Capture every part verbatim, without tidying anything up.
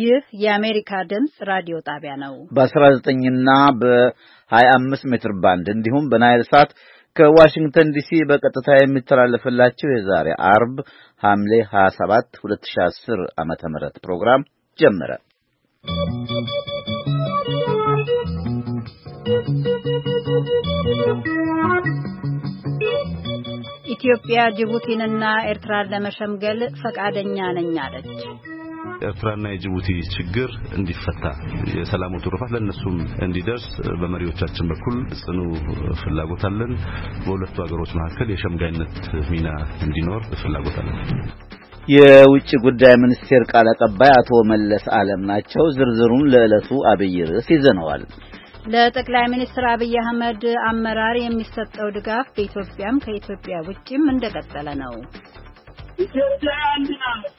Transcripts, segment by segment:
ይህ የአሜሪካ ድምጽ ራዲዮ ጣቢያ ነው። በ19 እና በ25 ሜትር ባንድ እንዲሁም በናይል ሳት ከዋሽንግተን ዲሲ በቀጥታ የሚተላለፍላችሁ የዛሬ አርብ ሐምሌ ሃያ ሰባት ሁለት ሺህ አስር ዓመተ ምህረት ፕሮግራም ጀመረ። ኢትዮጵያ ጅቡቲንና ኤርትራን ለመሸምገል ፈቃደኛ ነኝ አለች። ኤርትራና የጅቡቲ ችግር እንዲፈታ የሰላሙ ትሩፋት ለነሱም እንዲደርስ በመሪዎቻችን በኩል ጽኑ ፍላጎት አለን። በሁለቱ ሀገሮች መካከል የሸምጋይነት ሚና እንዲኖር ፍላጎት አለን። የውጭ ጉዳይ ሚኒስቴር ቃል አቀባይ አቶ መለስ ዓለም ናቸው። ዝርዝሩን ለዕለቱ አብይ ርዕስ ይዘነዋል። ለጠቅላይ ሚኒስትር አብይ አህመድ አመራር የሚሰጠው ድጋፍ በኢትዮጵያም ከኢትዮጵያ ውጭም እንደቀጠለ ነው። ኢትዮጵያ አንድ ናት።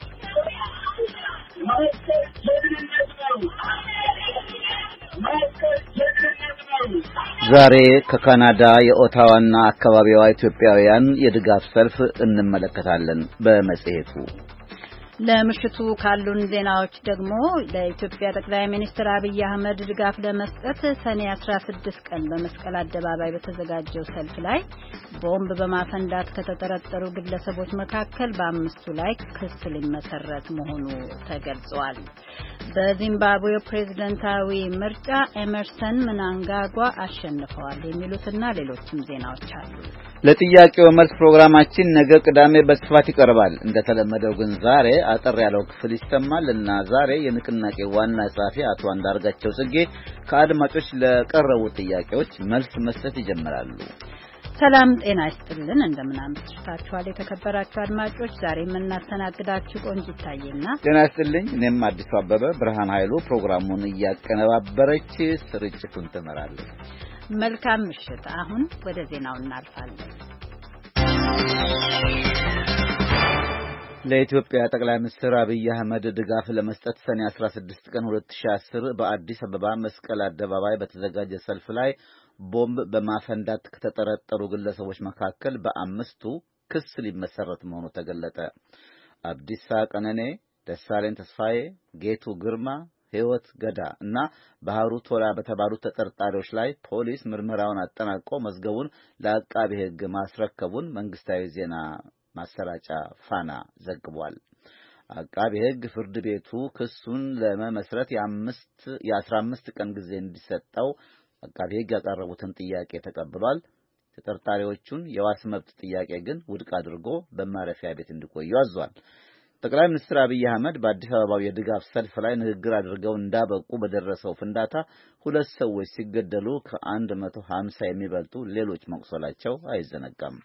ዛሬ ከካናዳ የኦታዋና አካባቢዋ ኢትዮጵያውያን የድጋፍ ሰልፍ እንመለከታለን በመጽሔቱ። ለምሽቱ ካሉን ዜናዎች ደግሞ ለኢትዮጵያ ጠቅላይ ሚኒስትር አብይ አህመድ ድጋፍ ለመስጠት ሰኔ አስራ ስድስት ቀን በመስቀል አደባባይ በተዘጋጀው ሰልፍ ላይ ቦምብ በማፈንዳት ከተጠረጠሩ ግለሰቦች መካከል በአምስቱ ላይ ክስ ሊመሰረት መሆኑ ተገልጿል። በዚምባብዌ ፕሬዝዳንታዊ ምርጫ ኤመርሰን ምናንጋጓ አሸንፈዋል የሚሉትና ሌሎችም ዜናዎች አሉ። ለጥያቄው መልስ ፕሮግራማችን ነገ ቅዳሜ በስፋት ይቀርባል። እንደተለመደው ግን ዛሬ አጠር ያለው ክፍል ይሰማልና ዛሬ የንቅናቄ ዋና ጸሐፊ አቶ አንዳርጋቸው ጽጌ ከአድማጮች ለቀረቡ ጥያቄዎች መልስ መስጠት ይጀምራሉ። ሰላም ጤና ይስጥልን፣ እንደምን አምሽታችኋል የተከበራችሁ አድማጮች። ዛሬ የምናስተናግዳችሁ ቆንጂት ታዬና ጤና ይስጥልኝ፣ እኔም አዲሱ አበበ። ብርሃን ኃይሉ ፕሮግራሙን እያቀነባበረች ስርጭቱን ትመራለች። መልካም ምሽት። አሁን ወደ ዜናው እናልፋለን። ለኢትዮጵያ ጠቅላይ ሚኒስትር አብይ አህመድ ድጋፍ ለመስጠት ሰኔ አስራ ስድስት ቀን ሁለት ሺህ አስር በአዲስ አበባ መስቀል አደባባይ በተዘጋጀ ሰልፍ ላይ ቦምብ በማፈንዳት ከተጠረጠሩ ግለሰቦች መካከል በአምስቱ ክስ ሊመሰረት መሆኑ ተገለጠ። አብዲሳ ቀነኔ፣ ደሳለኝ ተስፋዬ፣ ጌቱ ግርማ፣ ሕይወት ገዳ እና ባህሩ ቶላ በተባሉ ተጠርጣሪዎች ላይ ፖሊስ ምርመራውን አጠናቆ መዝገቡን ለአቃቤ ሕግ ማስረከቡን መንግስታዊ ዜና ማሰራጫ ፋና ዘግቧል። አቃቤ ሕግ ፍርድ ቤቱ ክሱን ለመመስረት የአምስት የአስራ አምስት ቀን ጊዜ እንዲሰጠው አቃቤ ሕግ ያቀረቡትን ጥያቄ ተቀብሏል። ተጠርጣሪዎቹን የዋስ መብት ጥያቄ ግን ውድቅ አድርጎ በማረፊያ ቤት እንዲቆዩ አዟል። ጠቅላይ ሚኒስትር አብይ አህመድ በአዲስ አበባው የድጋፍ ሰልፍ ላይ ንግግር አድርገው እንዳበቁ በደረሰው ፍንዳታ ሁለት ሰዎች ሲገደሉ ከአንድ መቶ ሀምሳ የሚበልጡ ሌሎች መቁሰላቸው አይዘነጋም።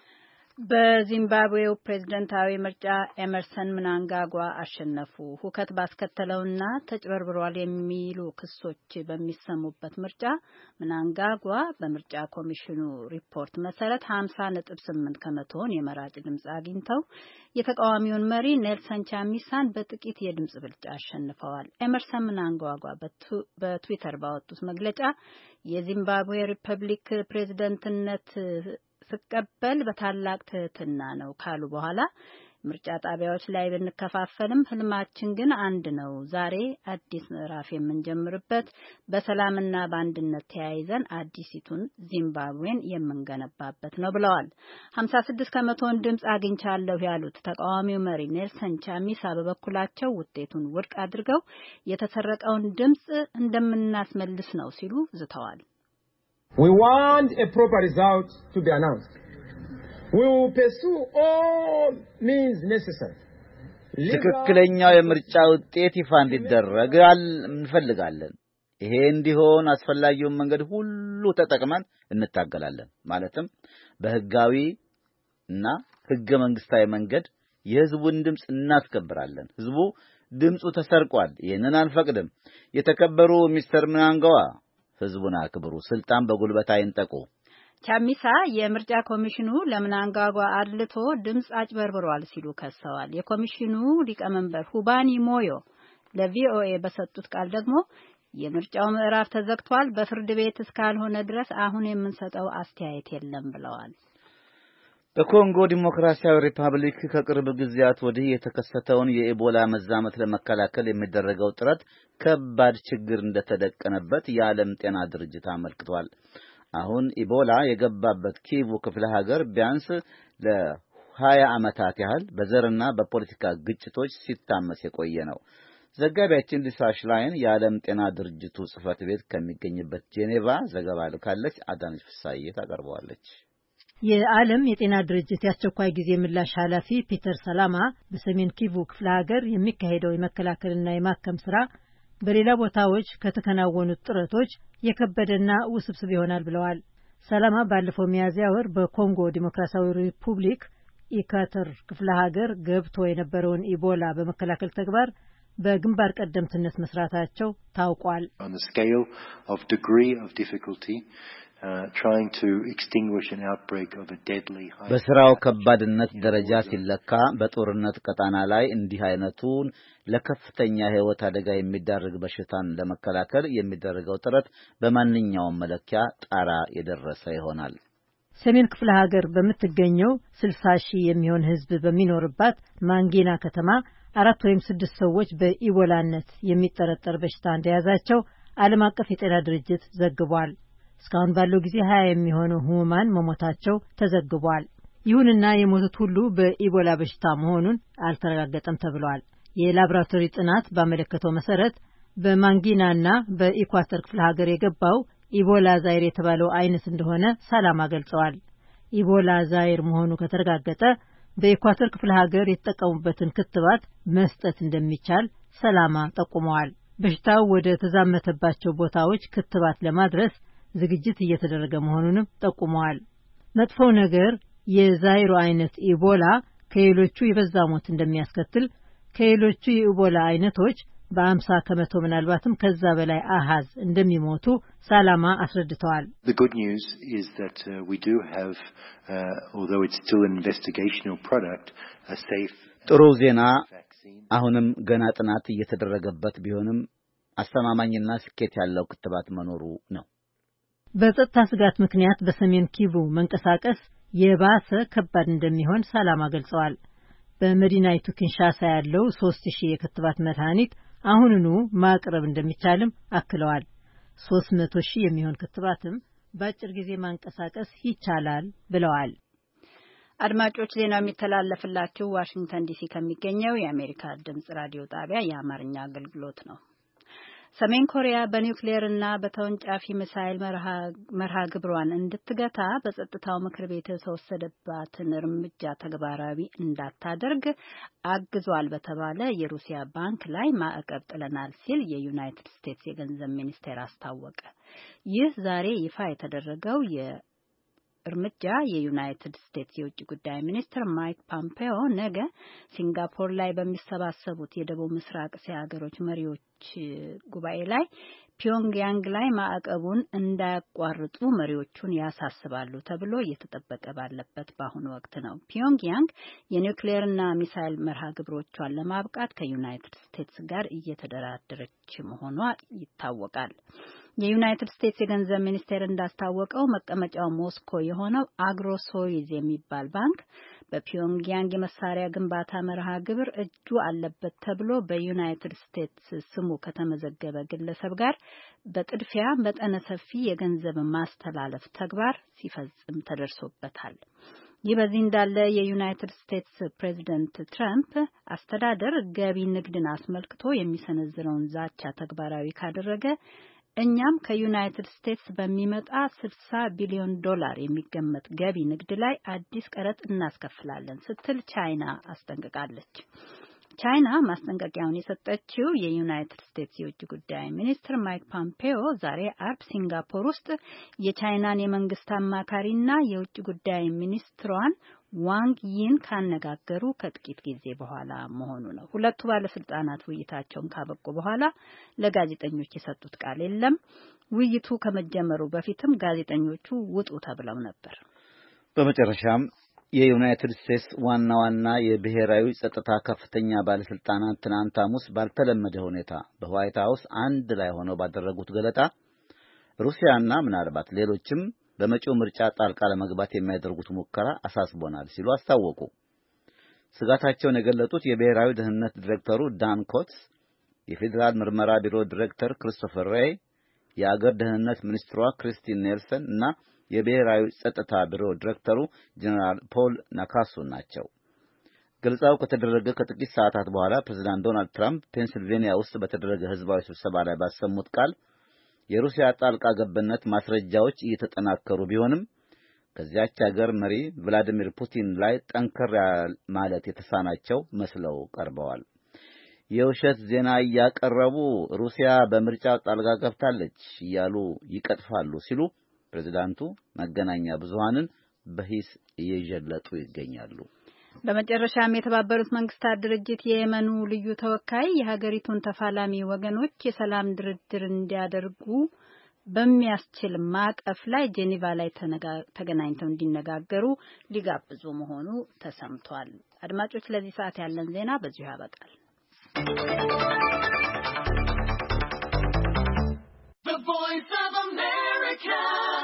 በዚምባብዌው ፕሬዝዳንታዊ ምርጫ ኤመርሰን ምናንጋጓ አሸነፉ። ሁከት ባስከተለውና ተጭበርብሯል የሚሉ ክሶች በሚሰሙበት ምርጫ ምናንጋጓ በምርጫ ኮሚሽኑ ሪፖርት መሰረት ሀምሳ ነጥብ ስምንት ከመቶውን የመራጭ ድምጽ አግኝተው የተቃዋሚውን መሪ ኔልሰን ቻሚሳን በጥቂት የድምጽ ብልጫ አሸንፈዋል። ኤመርሰን ምናንጋጓ በትዊተር ባወጡት መግለጫ የዚምባብዌ ሪፐብሊክ ፕሬዝዳንትነት ስቀበል በታላቅ ትህትና ነው ካሉ በኋላ ምርጫ ጣቢያዎች ላይ ብንከፋፈልም ህልማችን ግን አንድ ነው። ዛሬ አዲስ ምዕራፍ የምንጀምርበት በሰላምና በአንድነት ተያይዘን አዲሲቱን ዚምባብዌን የምንገነባበት ነው ብለዋል። ሀምሳ ስድስት ከመቶውን ድምጽ አግኝቻለሁ ያሉት ተቃዋሚው መሪ ኔልሰን ቻሚሳ በበኩላቸው ውጤቱን ውድቅ አድርገው የተሰረቀውን ድምጽ እንደምናስመልስ ነው ሲሉ ዝተዋል። We want a proper result to be announced. We will pursue all means necessary. ትክክለኛው የምርጫ ውጤት ይፋ እንዲደረግ እንፈልጋለን። ይሄ እንዲሆን አስፈላጊውን መንገድ ሁሉ ተጠቅመን እንታገላለን። ማለትም በህጋዊ እና ህገ መንግስታዊ መንገድ የህዝቡን ድምጽ እናስከብራለን። ህዝቡ ድምጹ ተሰርቋል፣ ይሄንን አንፈቅድም። የተከበሩ ሚስተር ምናንጋዋ ህዝቡን አክብሩ፣ ስልጣን በጉልበት አይንጠቁ። ቻሚሳ የምርጫ ኮሚሽኑ ለምናንጋጓ አድልቶ ድምጽ አጭበርብሯል ሲሉ ከሰዋል። የኮሚሽኑ ሊቀመንበር ሁባኒ ሞዮ ለቪኦኤ በሰጡት ቃል ደግሞ የምርጫው ምዕራፍ ተዘግቷል፣ በፍርድ ቤት እስካልሆነ ድረስ አሁን የምንሰጠው አስተያየት የለም ብለዋል። በኮንጎ ዲሞክራሲያዊ ሪፐብሊክ ከቅርብ ጊዜያት ወዲህ የተከሰተውን የኢቦላ መዛመት ለመከላከል የሚደረገው ጥረት ከባድ ችግር እንደተደቀነበት የዓለም ጤና ድርጅት አመልክቷል። አሁን ኢቦላ የገባበት ኪቩ ክፍለ ሀገር ቢያንስ ለሀያ ዓመታት ያህል በዘርና በፖለቲካ ግጭቶች ሲታመስ የቆየ ነው። ዘጋቢያችን ሊሳ ሽላይን የዓለም ጤና ድርጅቱ ጽሕፈት ቤት ከሚገኝበት ጄኔቫ ዘገባ ልካለች። አዳነች ፍሳዬ ታቀርበዋለች። የዓለም የጤና ድርጅት የአስቸኳይ ጊዜ ምላሽ ኃላፊ ፒተር ሰላማ በሰሜን ኪቩ ክፍለ ሀገር የሚካሄደው የመከላከልና የማከም ስራ በሌላ ቦታዎች ከተከናወኑት ጥረቶች የከበደና ውስብስብ ይሆናል ብለዋል። ሰላማ ባለፈው ሚያዝያ ወር በኮንጎ ዲሞክራሲያዊ ሪፑብሊክ ኢኳተር ክፍለ ሀገር ገብቶ የነበረውን ኢቦላ በመከላከል ተግባር በግንባር ቀደምትነት መስራታቸው ታውቋል። በስራው ከባድነት ደረጃ ሲለካ በጦርነት ቀጣና ላይ እንዲህ አይነቱን ለከፍተኛ ሕይወት አደጋ የሚዳርግ በሽታን ለመከላከል የሚደረገው ጥረት በማንኛውም መለኪያ ጣራ የደረሰ ይሆናል። ሰሜን ክፍለ ሀገር በምትገኘው ስልሳ ሺህ የሚሆን ሕዝብ በሚኖርባት ማንጊና ከተማ አራት ወይም ስድስት ሰዎች በኢቦላነት የሚጠረጠር በሽታ እንደያዛቸው ዓለም አቀፍ የጤና ድርጅት ዘግቧል። እስካሁን ባለው ጊዜ ሀያ የሚሆኑ ህሙማን መሞታቸው ተዘግቧል። ይሁንና የሞቱት ሁሉ በኢቦላ በሽታ መሆኑን አልተረጋገጠም ተብሏል። የላቦራቶሪ ጥናት ባመለከተው መሰረት በማንጊናና በኢኳተር ክፍለ ሀገር የገባው ኢቦላ ዛይር የተባለው አይነት እንደሆነ ሰላማ ገልጸዋል። ኢቦላ ዛይር መሆኑ ከተረጋገጠ በኢኳተር ክፍለ ሀገር የተጠቀሙበትን ክትባት መስጠት እንደሚቻል ሰላማ ጠቁመዋል። በሽታው ወደ ተዛመተባቸው ቦታዎች ክትባት ለማድረስ ዝግጅት እየተደረገ መሆኑንም ጠቁመዋል። መጥፎው ነገር የዛይሩ አይነት ኢቦላ ከሌሎቹ የበዛ ሞት እንደሚያስከትል፣ ከሌሎቹ የኢቦላ አይነቶች በአምሳ ከመቶ ምናልባትም ከዛ በላይ አሃዝ እንደሚሞቱ ሰላማ አስረድተዋል። ጥሩ ዜና አሁንም ገና ጥናት እየተደረገበት ቢሆንም አስተማማኝና ስኬት ያለው ክትባት መኖሩ ነው። በጸጥታ ስጋት ምክንያት በሰሜን ኪቩ መንቀሳቀስ የባሰ ከባድ እንደሚሆን ሰላማ ገልጸዋል። በመዲናይቱ ኪንሻሳ ያለው ሶስት ሺህ የክትባት መድኃኒት አሁንኑ ማቅረብ እንደሚቻልም አክለዋል። ሶስት መቶ ሺህ የሚሆን ክትባትም በአጭር ጊዜ ማንቀሳቀስ ይቻላል ብለዋል። አድማጮች ዜናው የሚተላለፍላችሁ ዋሽንግተን ዲሲ ከሚገኘው የአሜሪካ ድምጽ ራዲዮ ጣቢያ የአማርኛ አገልግሎት ነው። ሰሜን ኮሪያ በኒውክሌርና በተወንጫፊ ሚሳይል መርሃ ግብሯን እንድትገታ በጸጥታው ምክር ቤት የተወሰደባትን እርምጃ ተግባራዊ እንዳታደርግ አግዟል በተባለ የሩሲያ ባንክ ላይ ማዕቀብ ጥለናል ሲል የዩናይትድ ስቴትስ የገንዘብ ሚኒስቴር አስታወቀ። ይህ ዛሬ ይፋ የተደረገው እርምጃ የዩናይትድ ስቴትስ የውጭ ጉዳይ ሚኒስትር ማይክ ፖምፔዮ ነገ ሲንጋፖር ላይ በሚሰባሰቡት የደቡብ ምስራቅ እስያ ሀገሮች መሪዎች ጉባኤ ላይ ፒዮንግያንግ ላይ ማዕቀቡን እንዳያቋርጡ መሪዎቹን ያሳስባሉ ተብሎ እየተጠበቀ ባለበት በአሁኑ ወቅት ነው። ፒዮንግያንግ የኒውክሌርና ሚሳይል መርሃ ግብሮቿን ለማብቃት ከዩናይትድ ስቴትስ ጋር እየተደራደረች መሆኗ ይታወቃል። የዩናይትድ ስቴትስ የገንዘብ ሚኒስቴር እንዳስታወቀው መቀመጫው ሞስኮ የሆነው አግሮሶይዝ የሚባል ባንክ በፒዮንግያንግ የመሳሪያ ግንባታ መርሃ ግብር እጁ አለበት ተብሎ በዩናይትድ ስቴትስ ስሙ ከተመዘገበ ግለሰብ ጋር በጥድፊያ መጠነ ሰፊ የገንዘብ ማስተላለፍ ተግባር ሲፈጽም ተደርሶበታል። ይህ በዚህ እንዳለ የዩናይትድ ስቴትስ ፕሬዚደንት ትራምፕ አስተዳደር ገቢ ንግድን አስመልክቶ የሚሰነዝረውን ዛቻ ተግባራዊ ካደረገ እኛም ከዩናይትድ ስቴትስ በሚመጣ ስልሳ ቢሊዮን ዶላር የሚገመት ገቢ ንግድ ላይ አዲስ ቀረጥ እናስከፍላለን ስትል ቻይና አስጠንቅቃለች። ቻይና ማስጠንቀቂያውን የሰጠችው የዩናይትድ ስቴትስ የውጭ ጉዳይ ሚኒስትር ማይክ ፖምፔዮ ዛሬ አርብ ሲንጋፖር ውስጥ የቻይናን የመንግስት አማካሪና የውጭ ጉዳይ ሚኒስትሯን ዋንግ ይን ካነጋገሩ ከጥቂት ጊዜ በኋላ መሆኑ ነው። ሁለቱ ባለስልጣናት ውይይታቸውን ካበቁ በኋላ ለጋዜጠኞች የሰጡት ቃል የለም። ውይይቱ ከመጀመሩ በፊትም ጋዜጠኞቹ ውጡ ተብለው ነበር። በመጨረሻም የዩናይትድ ስቴትስ ዋና ዋና የብሔራዊ ጸጥታ ከፍተኛ ባለስልጣናት ትናንት ሐሙስ ባልተለመደ ሁኔታ በዋይት ሃውስ አንድ ላይ ሆነው ባደረጉት ገለጣ ሩሲያና ምናልባት ሌሎችም በመጪው ምርጫ ጣልቃ ለመግባት የሚያደርጉት ሙከራ አሳስቦናል ሲሉ አስታወቁ። ስጋታቸውን የገለጡት የብሔራዊ ደህንነት ዲሬክተሩ ዳን ኮትስ፣ የፌዴራል ምርመራ ቢሮ ዲሬክተር ክሪስቶፈር ሬይ፣ የአገር ደህንነት ሚኒስትሯ ክሪስቲን ኔልሰን እና የብሔራዊ ጸጥታ ቢሮ ዲሬክተሩ ጀነራል ፖል ናካሱ ናቸው። ግልጻው ከተደረገ ከጥቂት ሰዓታት በኋላ ፕሬዝዳንት ዶናልድ ትራምፕ ፔንሲልቬኒያ ውስጥ በተደረገ ህዝባዊ ስብሰባ ላይ ባሰሙት ቃል የሩሲያ ጣልቃ ገብነት ማስረጃዎች እየተጠናከሩ ቢሆንም ከዚያች ሀገር መሪ ቭላዲሚር ፑቲን ላይ ጠንከር ማለት የተሳናቸው መስለው ቀርበዋል። የውሸት ዜና እያቀረቡ ሩሲያ በምርጫ ጣልቃ ገብታለች እያሉ ይቀጥፋሉ ሲሉ ፕሬዝዳንቱ መገናኛ ብዙሃንን በሂስ እየጀለጡ ይገኛሉ። በመጨረሻም የተባበሩት መንግስታት ድርጅት የየመኑ ልዩ ተወካይ የሀገሪቱን ተፋላሚ ወገኖች የሰላም ድርድር እንዲያደርጉ በሚያስችል ማዕቀፍ ላይ ጄኔቫ ላይ ተገናኝተው እንዲነጋገሩ ሊጋብዙ መሆኑ ተሰምቷል። አድማጮች፣ ለዚህ ሰዓት ያለን ዜና በዚሁ ያበቃል። The Voice of America.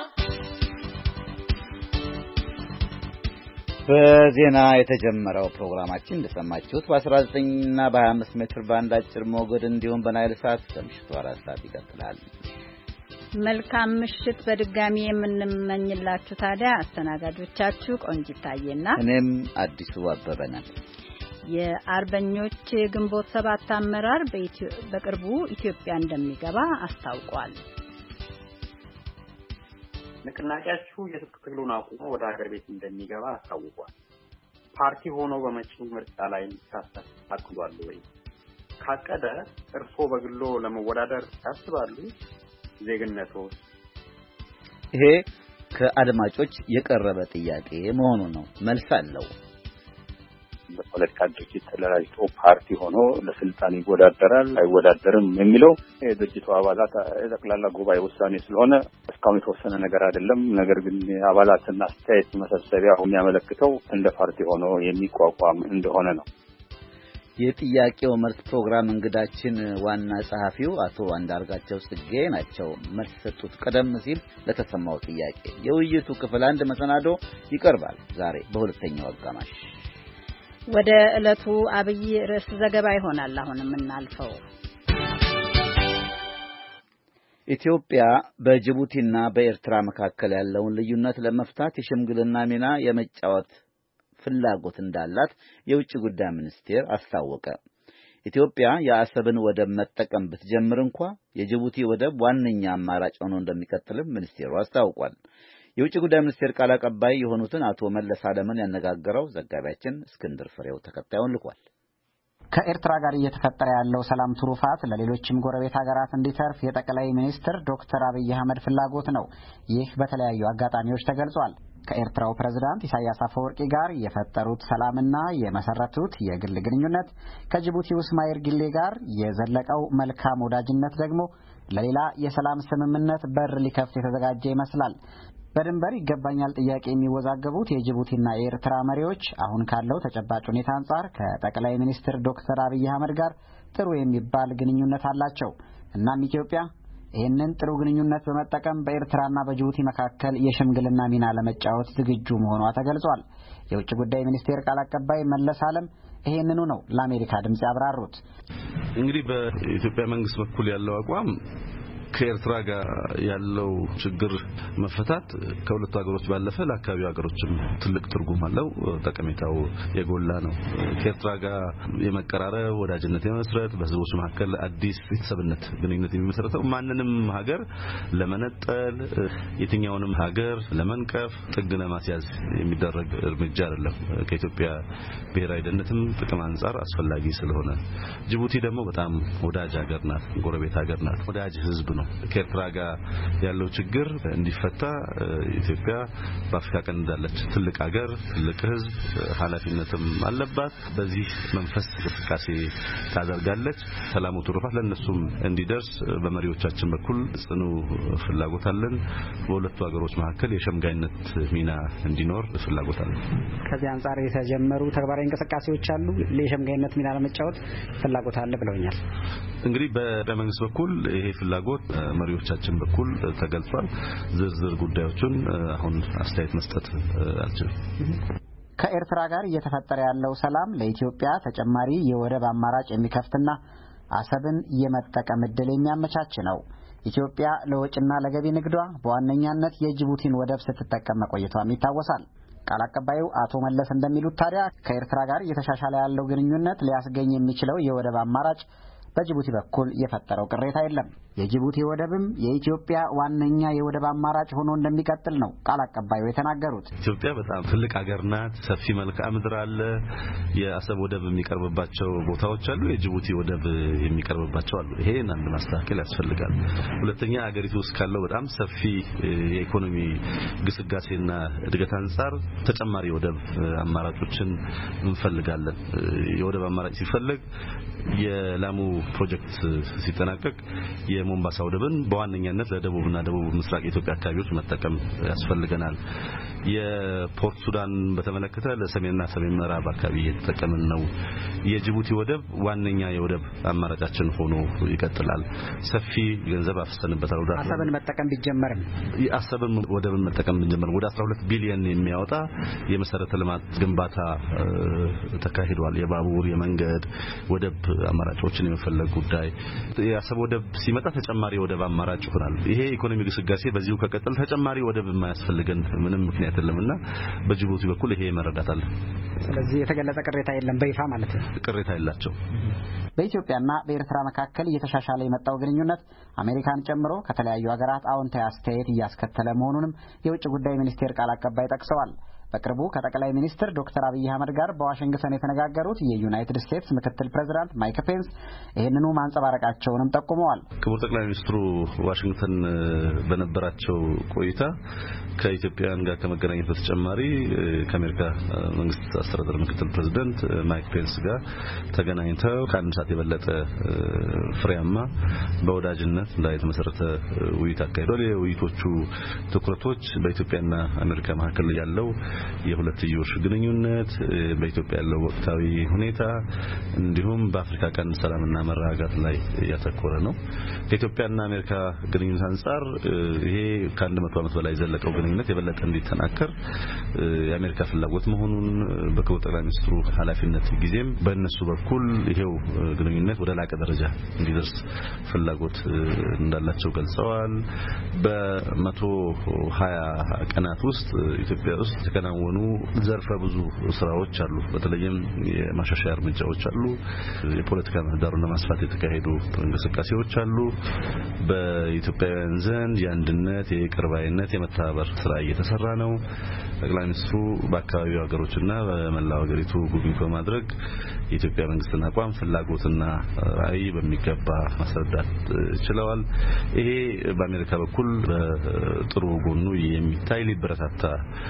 በዜና የተጀመረው ፕሮግራማችን እንደሰማችሁት በ19 እና በ25 ሜትር ባንድ አጭር ሞገድ እንዲሁም በናይል ሳት ከምሽቱ አራት ሰዓት ይቀጥላል። መልካም ምሽት በድጋሚ የምንመኝላችሁ ታዲያ አስተናጋጆቻችሁ ቆንጂት ታዬና እኔም አዲሱ አበበ ነን። የአርበኞች ግንቦት ሰባት አመራር በቅርቡ ኢትዮጵያ እንደሚገባ አስታውቋል። ንቅናቄያችሁ የትጥቅ ትግሉን አቁሞ ወደ ሀገር ቤት እንደሚገባ አስታውቋል። ፓርቲ ሆኖ በመጪው ምርጫ ላይ ሊሳተፍ አቅዷል ወይ? ካቀደ እርስዎ በግሎ ለመወዳደር ያስባሉ? ዜግነቶ? ይሄ ከአድማጮች የቀረበ ጥያቄ መሆኑ ነው። መልስ አለው። በፖለቲካ ድርጅት ተደራጅቶ ፓርቲ ሆኖ ለስልጣን ይወዳደራል አይወዳደርም የሚለው የድርጅቱ አባላት ጠቅላላ ጉባኤ ውሳኔ ስለሆነ እስካሁን የተወሰነ ነገር አይደለም። ነገር ግን አባላትና አስተያየት መሰብሰቢያ የሚያመለክተው እንደ ፓርቲ ሆኖ የሚቋቋም እንደሆነ ነው። የጥያቄው መልስ ፕሮግራም እንግዳችን ዋና ጸሐፊው አቶ አንዳርጋቸው ጽጌ ናቸው። መልስ ሰጡት ቀደም ሲል ለተሰማው ጥያቄ። የውይይቱ ክፍል አንድ መሰናዶ ይቀርባል ዛሬ በሁለተኛው አጋማሽ። ወደ ዕለቱ አብይ ርዕስ ዘገባ ይሆናል አሁን የምናልፈው። ኢትዮጵያ በጅቡቲና በኤርትራ መካከል ያለውን ልዩነት ለመፍታት የሽምግልና ሚና የመጫወት ፍላጎት እንዳላት የውጭ ጉዳይ ሚኒስቴር አስታወቀ። ኢትዮጵያ የአሰብን ወደብ መጠቀም ብትጀምር እንኳ የጅቡቲ ወደብ ዋነኛ አማራጭ ሆኖ እንደሚቀጥልም ሚኒስቴሩ አስታውቋል። የውጭ ጉዳይ ሚኒስቴር ቃል አቀባይ የሆኑትን አቶ መለስ አለምን ያነጋገረው ዘጋቢያችን እስክንድር ፍሬው ተከታዩን ልኳል። ከኤርትራ ጋር እየተፈጠረ ያለው ሰላም ትሩፋት ለሌሎችም ጎረቤት ሀገራት እንዲተርፍ የጠቅላይ ሚኒስትር ዶክተር አብይ አህመድ ፍላጎት ነው። ይህ በተለያዩ አጋጣሚዎች ተገልጿል። ከኤርትራው ፕሬዝዳንት ኢሳያስ አፈወርቂ ጋር የፈጠሩት ሰላምና የመሰረቱት የግል ግንኙነት ከጅቡቲው እስማኤል ጊሌ ጋር የዘለቀው መልካም ወዳጅነት ደግሞ ለሌላ የሰላም ስምምነት በር ሊከፍት የተዘጋጀ ይመስላል። በድንበር ይገባኛል ጥያቄ የሚወዛገቡት የጅቡቲና የኤርትራ መሪዎች አሁን ካለው ተጨባጭ ሁኔታ አንጻር ከጠቅላይ ሚኒስትር ዶክተር አብይ አህመድ ጋር ጥሩ የሚባል ግንኙነት አላቸው። እናም ኢትዮጵያ ይህንን ጥሩ ግንኙነት በመጠቀም በኤርትራና በጅቡቲ መካከል የሽምግልና ሚና ለመጫወት ዝግጁ መሆኗ ተገልጿል። የውጭ ጉዳይ ሚኒስቴር ቃል አቀባይ መለስ አለም ይሄንኑ ነው ለአሜሪካ ድምጽ ያብራሩት። እንግዲህ በኢትዮጵያ መንግስት በኩል ያለው አቋም ከኤርትራ ጋር ያለው ችግር መፈታት ከሁለቱ ሀገሮች ባለፈ ለአካባቢው ሀገሮችም ትልቅ ትርጉም አለው። ጠቀሜታው የጎላ ነው። ከኤርትራ ጋር የመቀራረብ ወዳጅነት የመስረት በህዝቦች መካከል አዲስ ቤተሰብነት ግንኙነት የሚመሰረተው ማንንም ሀገር ለመነጠል የትኛውንም ሀገር ለመንቀፍ ጥግ ለማስያዝ የሚደረግ እርምጃ አይደለም። ከኢትዮጵያ ብሔራዊ ደህንነትም ጥቅም አንጻር አስፈላጊ ስለሆነ ጅቡቲ ደግሞ በጣም ወዳጅ ሀገር ናት፣ ጎረቤት ሀገር ናት፣ ወዳጅ ህዝብ ነው። ከኤርትራ ጋር ያለው ችግር እንዲፈታ ኢትዮጵያ በአፍሪካ ቀንድ እንዳለች ትልቅ ሀገር ትልቅ ህዝብ ኃላፊነትም አለባት። በዚህ መንፈስ እንቅስቃሴ ታደርጋለች። ሰላሙ ትሩፋት ለነሱም እንዲደርስ በመሪዎቻችን በኩል ጽኑ ፍላጎት አለን። በሁለቱ ሀገሮች መካከል የሸምጋይነት ሚና እንዲኖር ፍላጎት አለን። ከዚህ አንጻር የተጀመሩ ተግባራዊ እንቅስቃሴዎች አሉ። ለሸምጋይነት ሚና ለመጫወት ፍላጎት አለ ብለውኛል። እንግዲህ በመንግስት በኩል ይሄ ፍላጎት መሪዎቻችን በኩል ተገልጿል። ዝርዝር ጉዳዮችን አሁን አስተያየት መስጠት አልችልም። ከኤርትራ ጋር እየተፈጠረ ያለው ሰላም ለኢትዮጵያ ተጨማሪ የወደብ አማራጭ የሚከፍትና አሰብን የመጠቀም እድል የሚያመቻች ነው። ኢትዮጵያ ለወጭና ለገቢ ንግዷ በዋነኛነት የጅቡቲን ወደብ ስትጠቀም መቆየቷም ይታወሳል። ቃል አቀባዩ አቶ መለስ እንደሚሉት ታዲያ ከኤርትራ ጋር እየተሻሻለ ያለው ግንኙነት ሊያስገኝ የሚችለው የወደብ አማራጭ በጅቡቲ በኩል የፈጠረው ቅሬታ የለም። የጅቡቲ ወደብም የኢትዮጵያ ዋነኛ የወደብ አማራጭ ሆኖ እንደሚቀጥል ነው ቃል አቀባዩ የተናገሩት። ኢትዮጵያ በጣም ትልቅ ሀገር ናት። ሰፊ መልክዓ ምድር አለ። የአሰብ ወደብ የሚቀርብባቸው ቦታዎች አሉ፣ የጅቡቲ ወደብ የሚቀርብባቸው አሉ። ይሄን አንድ ማስተካከል ያስፈልጋል። ሁለተኛ ሀገሪቱ ውስጥ ካለው በጣም ሰፊ የኢኮኖሚ ግስጋሴና እድገት አንጻር ተጨማሪ ወደብ አማራጮችን እንፈልጋለን። የወደብ አማራጭ ሲፈልግ የላሙ ፕሮጀክት ሲጠናቀቅ የሞምባሳ ወደብን በዋነኛነት ለደቡብና ደቡብ ምስራቅ የኢትዮጵያ አካባቢዎች መጠቀም ያስፈልገናል። የፖርት ሱዳን በተመለከተ ለሰሜንና ሰሜን ምዕራብ አካባቢ እየተጠቀምን ነው። የጅቡቲ ወደብ ዋነኛ የወደብ አማራጫችን ሆኖ ይቀጥላል። ሰፊ ገንዘብ አፍሰንበታል። ወደ አሰብን መጠቀም ቢጀመርም የአሰብን ወደብን መጠቀም ቢጀመር ወደ አስራ ሁለት ቢሊዮን የሚያወጣ የመሰረተ ልማት ግንባታ ተካሂዷል። የባቡር የመንገድ ወደብ አማራጮችን የመፈለግ ጉዳይ የአሰብ ወደብ ሲመጣ ተጨማሪ ወደብ አማራጭ ይሆናል። ይሄ ኢኮኖሚ ግስጋሴ በዚሁ ከቀጠል ተጨማሪ ወደብ የማያስፈልገን ምንም ምክንያት የለምና በጅቡቲ በኩል ይሄ መረዳት አለ። ስለዚህ የተገለጸ ቅሬታ የለም በይፋ ማለት ነው። ቅሬታ የላቸው። በኢትዮጵያና በኤርትራ መካከል እየተሻሻለ የመጣው ግንኙነት አሜሪካን ጨምሮ ከተለያዩ ሀገራት አዎንታዊ አስተያየት እያስከተለ መሆኑንም የውጭ ጉዳይ ሚኒስቴር ቃል አቀባይ ጠቅሰዋል። በቅርቡ ከጠቅላይ ሚኒስትር ዶክተር አብይ አህመድ ጋር በዋሽንግተን የተነጋገሩት የዩናይትድ ስቴትስ ምክትል ፕሬዝዳንት ማይክ ፔንስ ይህንኑ ማንጸባረቃቸውንም ጠቁመዋል። ክቡር ጠቅላይ ሚኒስትሩ ዋሽንግተን በነበራቸው ቆይታ ከኢትዮጵያውያን ጋር ከመገናኘት በተጨማሪ ከአሜሪካ መንግስት አስተዳደር ምክትል ፕሬዝዳንት ማይክ ፔንስ ጋር ተገናኝተው ከአንድ ሰዓት የበለጠ ፍሬያማ በወዳጅነት ላይ የተመሰረተ ውይይት አካሂደዋል። የውይይቶቹ ትኩረቶች በኢትዮጵያና አሜሪካ መካከል ያለው የሁለትዮሽ ግንኙነት፣ በኢትዮጵያ ያለው ወቅታዊ ሁኔታ እንዲሁም በአፍሪካ ቀንድ ሰላምና መረጋጋት ላይ ያተኮረ ነው። ከኢትዮጵያና አሜሪካ ግንኙነት አንጻር ይሄ ከአንድ መቶ ዓመት በላይ ዘለቀው ግንኙነት የበለጠ እንዲጠናከር የአሜሪካ ፍላጎት መሆኑን በክቡር ጠቅላይ ሚኒስትሩ ኃላፊነት ጊዜም በእነሱ በኩል ይሄው ግንኙነት ወደ ላቀ ደረጃ እንዲደርስ ፍላጎት እንዳላቸው ገልጸዋል። በመቶ ሀያ ቀናት ውስጥ ኢትዮጵያ ውስጥ የተከናወኑ ዘርፈ ብዙ ስራዎች አሉ። በተለይም የማሻሻያ እርምጃዎች አሉ። የፖለቲካ ምህዳሩን ለማስፋት የተካሄዱ እንቅስቃሴዎች አሉ። በኢትዮጵያውያን ዘንድ የአንድነት፣ የቅርባይነት፣ የመተባበር ስራ እየተሰራ ነው። ጠቅላይ ሚኒስትሩ በአካባቢው ሀገሮችና በመላው ሀገሪቱ ጉብኝት በማድረግ የኢትዮጵያ መንግስትና አቋም ፍላጎትና ራዕይ በሚገባ ማስረዳት ችለዋል። ይሄ በአሜሪካ በኩል በጥሩ ጎኑ የሚታይ ሊበረታታ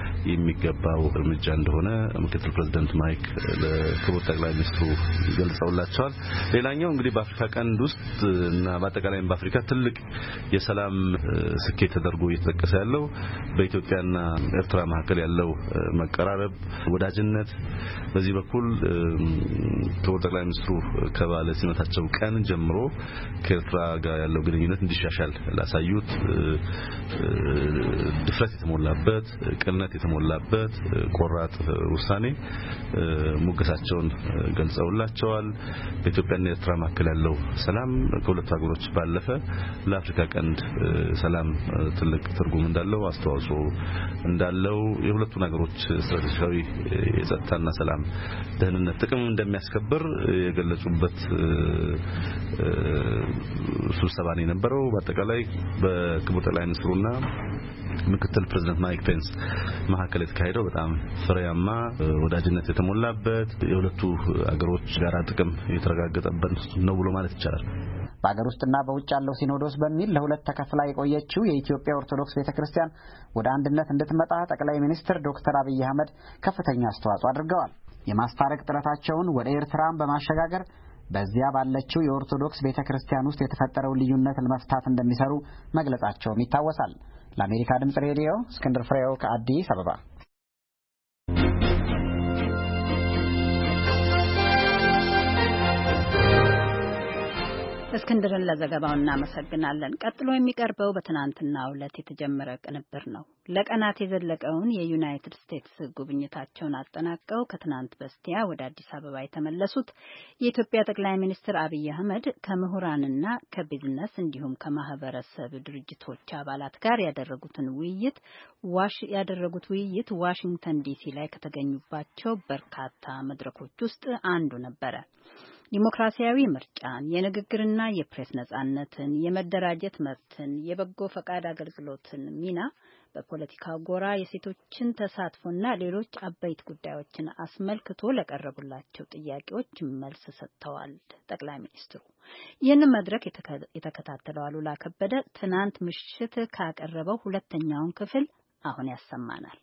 የሚገባው እርምጃ እንደሆነ ምክትል ፕሬዝዳንት ማይክ ለክቡር ጠቅላይ ሚኒስትሩ ገልጸውላቸዋል። ሌላኛው እንግዲህ በአፍሪካ ቀንድ ውስጥ እና በአጠቃላይ በአፍሪካ ትልቅ የሰላም ስኬት ተደርጎ እየተጠቀሰ ያለው በኢትዮጵያና ኤርትራ መካከል ያለው መቀራረብ፣ ወዳጅነት በዚህ በኩል ክቡር ጠቅላይ ሚኒስትሩ ከባለ ሲመታቸው ቀን ጀምሮ ከኤርትራ ጋር ያለው ግንኙነት እንዲሻሻል ላሳዩት ድፍረት የተሞላበት ቅንነት የተሞላበት ቆራጥ ውሳኔ ሙገሳቸውን ገልጸውላቸዋል። በኢትዮጵያና ኤርትራ መካከል ያለው ሰላም ከሁለቱ ሀገሮች ባለፈ ለአፍሪካ ቀንድ ሰላም ትልቅ ትርጉም እንዳለው አስተዋጽኦ እንዳለው የሁለቱን ሀገሮች ስትራቴጂካዊ የጸጥታና ሰላም ደህንነት ጥቅም እንደሚያስከብር የገለጹበት ስብሰባ ነው የነበረው። በአጠቃላይ በክቡር ጠቅላይ ሚኒስትሩና ምክትል ፕሬዝዳንት ማይክ ፔንስ መካከል የተካሄደው በጣም ፍሬያማ ወዳጅነት የተሞላበት የሁለቱ ሀገሮች ጋራ ጥቅም የተረጋገጠበት ነው ብሎ ማለት ይቻላል። በአገር ውስጥና በውጭ ያለው ሲኖዶስ በሚል ለሁለት ተከፍላ የቆየችው የኢትዮጵያ ኦርቶዶክስ ቤተክርስቲያን ወደ አንድነት እንድትመጣ ጠቅላይ ሚኒስትር ዶክተር አብይ አህመድ ከፍተኛ አስተዋጽኦ አድርገዋል። የማስታረቅ ጥረታቸውን ወደ ኤርትራን በማሸጋገር በዚያ ባለችው የኦርቶዶክስ ቤተክርስቲያን ውስጥ የተፈጠረው ልዩነት ለመፍታት እንደሚሰሩ መግለጻቸውም ይታወሳል። ለአሜሪካ ድምጽ ሬዲዮ እስክንድር ፍሬው ከአዲስ አበባ። እስክንድርን ለዘገባው እናመሰግናለን። ቀጥሎ የሚቀርበው በትናንትናው ዕለት የተጀመረ ቅንብር ነው። ለቀናት የዘለቀውን የዩናይትድ ስቴትስ ጉብኝታቸውን አጠናቀው ከትናንት በስቲያ ወደ አዲስ አበባ የተመለሱት የኢትዮጵያ ጠቅላይ ሚኒስትር አብይ አህመድ ከምሁራንና ከቢዝነስ እንዲሁም ከማህበረሰብ ድርጅቶች አባላት ጋር ያደረጉትን ውይይት ዋሽ ያደረጉት ውይይት ዋሽንግተን ዲሲ ላይ ከተገኙባቸው በርካታ መድረኮች ውስጥ አንዱ ነበረ። ዲሞክራሲያዊ ምርጫን፣ የንግግርና የፕሬስ ነጻነትን፣ የመደራጀት መብትን፣ የበጎ ፈቃድ አገልግሎትን ሚና፣ በፖለቲካ ጎራ የሴቶችን ተሳትፎና ሌሎች አበይት ጉዳዮችን አስመልክቶ ለቀረቡላቸው ጥያቄዎች መልስ ሰጥተዋል። ጠቅላይ ሚኒስትሩ ይህንን መድረክ የተከታተለው አሉላ ከበደ ትናንት ምሽት ካቀረበው ሁለተኛውን ክፍል አሁን ያሰማናል።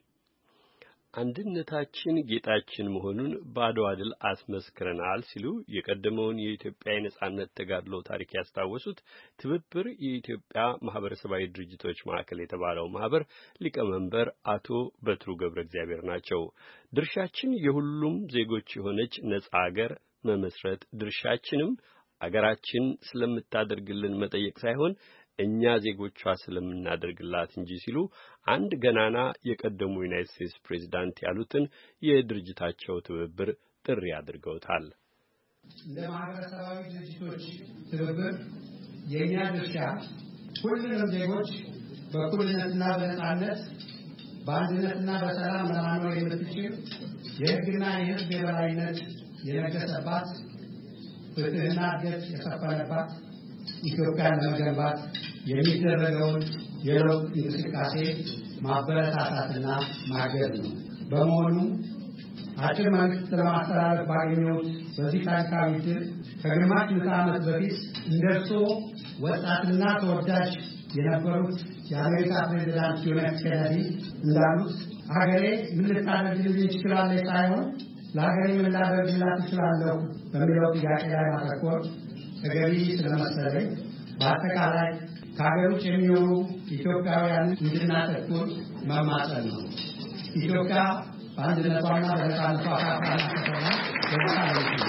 አንድነታችን ጌጣችን መሆኑን በአድዋ ድል አስመስክረናል ሲሉ የቀደመውን የኢትዮጵያ የነጻነት ተጋድሎ ታሪክ ያስታወሱት ትብብር የኢትዮጵያ ማህበረሰባዊ ድርጅቶች ማዕከል የተባለው ማህበር ሊቀመንበር አቶ በትሩ ገብረ እግዚአብሔር ናቸው። ድርሻችን የሁሉም ዜጎች የሆነች ነጻ አገር መመስረት፣ ድርሻችንም አገራችን ስለምታደርግልን መጠየቅ ሳይሆን እኛ ዜጎቿ ስለምናደርግላት እንጂ ሲሉ አንድ ገናና የቀደሙ ዩናይትድ ስቴትስ ፕሬዝዳንት ያሉትን የድርጅታቸው ትብብር ጥሪ አድርገውታል። ለማህበረሰባዊ ድርጅቶች ትብብር የኛ ድርሻ ሁሉንም ዜጎች በእኩልነትና በነጻነት በአንድነትና በሰላም ለማኖር የምትችል የሕግና የሕዝብ የበላይነት የነገሰባት ፍትህና እድገት የሰፈነባት ኢትዮጵያን ለመገንባት የሚደረገውን የለውጥ እንቅስቃሴ ማበረታታትና ማገዝ ነው። በመሆኑ አጭር መልዕክት ለማስተላለፍ ባገኘሁት በዚህ ታሪካዊ ድል ከግማሽ ምዕተ ዓመት በፊት እንደርሶ ወጣትና ተወዳጅ የነበሩት የአሜሪካ ፕሬዝዳንት ጆን ኤፍ ኬነዲ እንዳሉት ሀገሬ ምን ልታደርግልኝ ትችላለች ሳይሆን ለሀገሬ ምን ላደርግላት እችላለሁ በሚለው ጥያቄ ላይ ማተኮር ተገቢ ስለመሰለኝ በአጠቃላይ ከሀገር ውጭ የሚኖሩ ኢትዮጵያውያን እንድናተኩር መማጸን ነው። ኢትዮጵያ በአንድነቷና በነጻነቷ ካፋና ከተማ በተሳለች።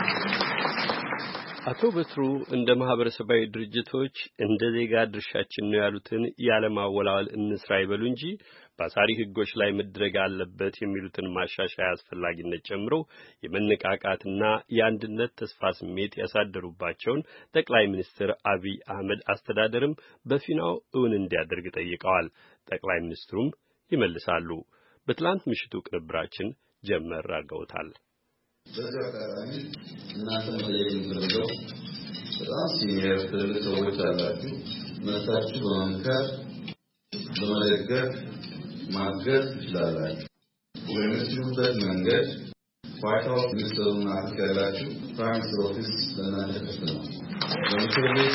አቶ በትሩ እንደ ማህበረሰባዊ ድርጅቶች እንደ ዜጋ ድርሻችን ነው ያሉትን ያለማወላወል እንስራ ይበሉ እንጂ በአሳሪ ሕጎች ላይ መድረግ አለበት የሚሉትን ማሻሻያ አስፈላጊነት ጨምሮ የመነቃቃትና የአንድነት ተስፋ ስሜት ያሳደሩባቸውን ጠቅላይ ሚኒስትር አብይ አህመድ አስተዳደርም በፊናው እውን እንዲያደርግ ጠይቀዋል። ጠቅላይ ሚኒስትሩም ይመልሳሉ። በትላንት ምሽቱ ቅንብራችን ጀመር አድርገውታል። በዚህ አጋጣሚ እናንተ መጠየቅ የምፈልገው በጣም ሲኒየር ትልቅ ሰዎች አላችሁ። መሳችሁ በመምከር በመደገፍ ማገዝ ትችላላችሁ። በምትችሉበት መንገድ ዋይት ሀውስ ሚኒስትሩና አፍሪካላችሁ ፕራይም ሚኒስትር ኦፊስ ለእናንተ ክፍት ነው። በምክር ቤት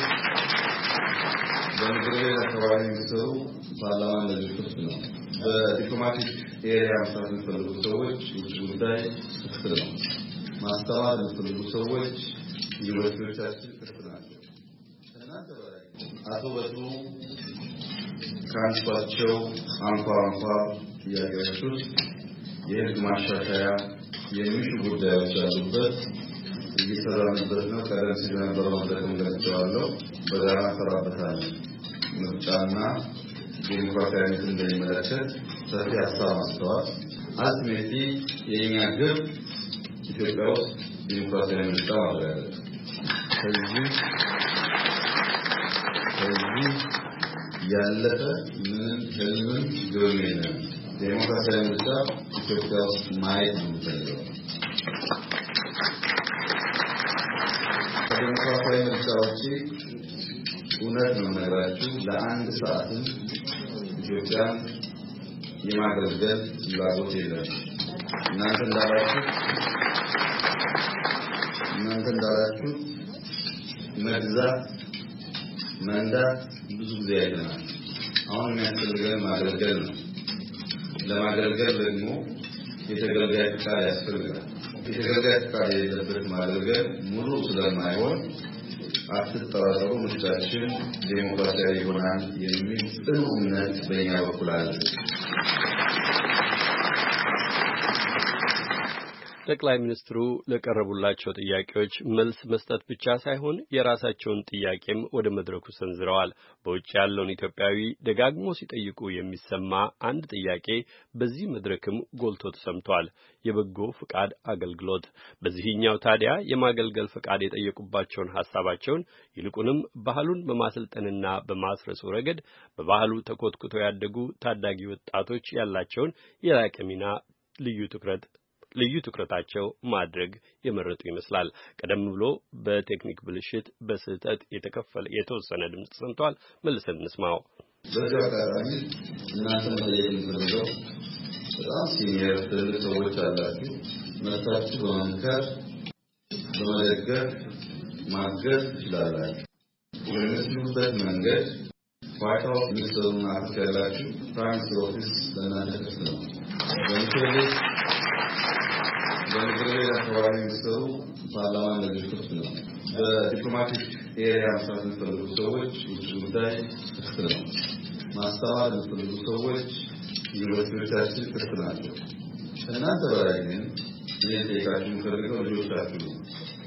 በምክር ቤት አካባቢ ሚኒስትሩ ፓርላማ እንደዚህ ክፍት ነው። በዲፕሎማቲክ ኤሪያ መስራት የሚፈልጉ ሰዎች ውጭ ጉዳይ ክፍት ነው። ማስተማር የሚፈልጉ ሰዎች ዩኒቨርሲቲዎቻችን ክፍት ናቸው። ከእናንተ በላይ አቶ በትሩ ካንሷቸው አንኳር አንኳር ጥያቄዎች ውስጥ የሕግ ማሻሻያ የሚሹ ጉዳዮች ያሉበት እየሰራንበት ነው። ቀደም ሲል የነበረው መድረክም ገልጸዋለሁ። በጋራ እንሰራበታለን። ምርጫና ዲሞክራሲያዊነትን እንደሚመለከት ሰፊ ሀሳብ ማስተዋል አልቲሜትሊ የእኛ ግብ ኢትዮጵያ ውስጥ ዲሞክራሲያዊ ምርጫ ማድረግ ከዚህ ከዚህ ያለፈ ምን ህልምን ግብም የለም። ዲሞክራሲያዊ ምርጫ ኢትዮጵያ ውስጥ ማየት ነው የምፈልገው። ከዲሞክራሲያዊ ምርጫ ውጪ እውነት ነው ነገራችሁ ለአንድ ሰዓትም ኢትዮጵያን የማገልገል ፍላጎት የለም። እናንተ እንዳላችሁ እናንተ እንዳላችሁ መግዛት መንዳት ብዙ ጊዜ አይተናል። አሁን የሚያስፈልገን ማገልገል ነው። ለማገልገል ደግሞ የተገልጋይ ፍቃድ ያስፈልጋል። የተገልጋይ ፍቃድ የሌለበት ማገልገል ሙሉ ስለማይሆን አትጠራጠሩ፣ ምርጫችን ዴሞክራሲያዊ ይሆናል የሚል ጽኑ እምነት በእኛ በኩል አለ። ጠቅላይ ሚኒስትሩ ለቀረቡላቸው ጥያቄዎች መልስ መስጠት ብቻ ሳይሆን የራሳቸውን ጥያቄም ወደ መድረኩ ሰንዝረዋል። በውጭ ያለውን ኢትዮጵያዊ ደጋግሞ ሲጠይቁ የሚሰማ አንድ ጥያቄ በዚህ መድረክም ጎልቶ ተሰምቷል። የበጎ ፍቃድ አገልግሎት። በዚህኛው ታዲያ የማገልገል ፍቃድ የጠየቁባቸውን ሐሳባቸውን ይልቁንም ባህሉን በማሰልጠንና በማስረጹ ረገድ በባህሉ ተኮትኩተው ያደጉ ታዳጊ ወጣቶች ያላቸውን የላቀ ሚና ልዩ ትኩረት ልዩ ትኩረታቸው ማድረግ የመረጡ ይመስላል። ቀደም ብሎ በቴክኒክ ብልሽት በስህተት የተከፈለ የተወሰነ ድምጽ ሰምቷል። መልሰን እንስማው። በዚህ አጋጣሚ እናንተ መጠየቅ የምትፈልገው በጣም ሲኒየር ትልቅ ሰዎች አላችሁ። መታችሁ በመምከር በመደገፍ ማገዝ ትችላላችሁ። የምትችሉበት መንገድ ዋይት ሀውስ ሚኒስትሩን አፍሪካ ያላችሁ ፕራይም ሚኒስትር ኦፊስ ለእናንተ ክፍት ነው። በምክር ቤት በምክር ቤት አካባቢ ሚኒስትሩ ፓርላማ እንደዚህ ክፍት ነው። በዲፕሎማቲክ ኤሪያ መስራት የምትፈልጉ ሰዎች ውጭ ጉዳይ ክፍት ነው። ማስተማር የምትፈልጉ ሰዎች ዩኒቨርሲቲዎቻችን ክፍት ናቸው። እናንተ በላይ ግን እኔ ጠይቃችሁ የምፈልገው ልጆቻችሁ ነው።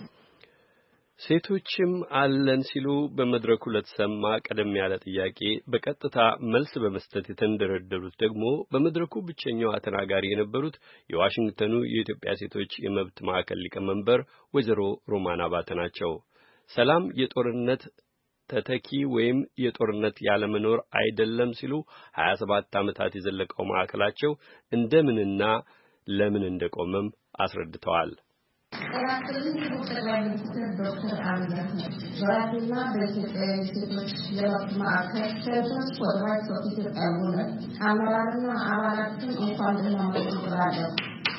ሴቶችም አለን ሲሉ በመድረኩ ለተሰማ ቀደም ያለ ጥያቄ በቀጥታ መልስ በመስጠት የተንደረደሩት ደግሞ በመድረኩ ብቸኛዋ ተናጋሪ የነበሩት የዋሽንግተኑ የኢትዮጵያ ሴቶች የመብት ማዕከል ሊቀመንበር ወይዘሮ ሮማን አባተ ናቸው። ሰላም የጦርነት ተተኪ ወይም የጦርነት ያለመኖር አይደለም ሲሉ ሀያ ሰባት ዓመታት የዘለቀው ማዕከላቸው እንደምንና ለምን እንደቆመም አስረድተዋል። ራስልን ጠቅላይ ሚኒስትር ዶክተር አብይ አህመድ በራሴና በኢትዮጵያ ሴቶች የመብት ማዕከል ሴቶች ወራጅ ሶት ኢትዮጵያ ሆነ አመራርና አባላትን እንኳን ደህና መጡ ብላለሁ።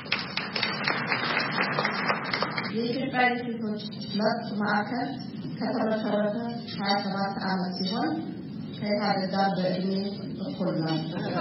የኢትዮጵያ ሴቶች መብት ማዕከል ከተመሰረተ ሀያ ሰባት ዓመት ሲሆን ከኢህአዴግ ጋር በእድሜ እኩል ነው።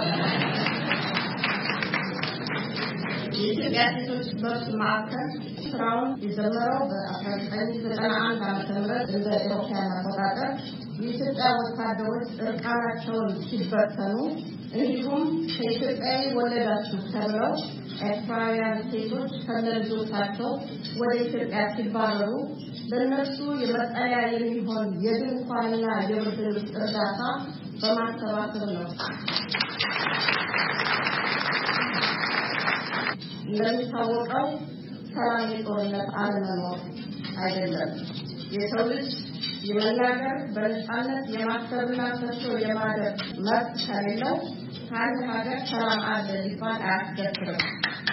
የኢትዮጵያ ሴቶች መብት ማዕከል ስራውን የጀመረው በአስራ ዘጠኝ ዘጠና አንድ ዓመተ ምህረት እንደ አውሮፓውያን አቆጣጠር የኢትዮጵያ ወታደሮች እርቃናቸውን ሲበተኑ እንዲሁም ከኢትዮጵያ ወለዳችሁ ተብለው ኤርትራውያን ሴቶች ከነልጆቻቸው ወደ ኢትዮጵያ ሲባረሩ ለእነሱ የመጠለያ የሚሆን የድንኳንና የብርድ ልብስ እርዳታ በማሰባሰብ ነው። እንደሚታወቀው ሰላም የጦርነት አለመኖር አይደለም። የሰው ልጅ የመናገር በነፃነት የማሰብና ሰርቶ የማደር መብት ከሌለው ከአንድ ሀገር ሰላም አለ ሊባል አያስደፍርም።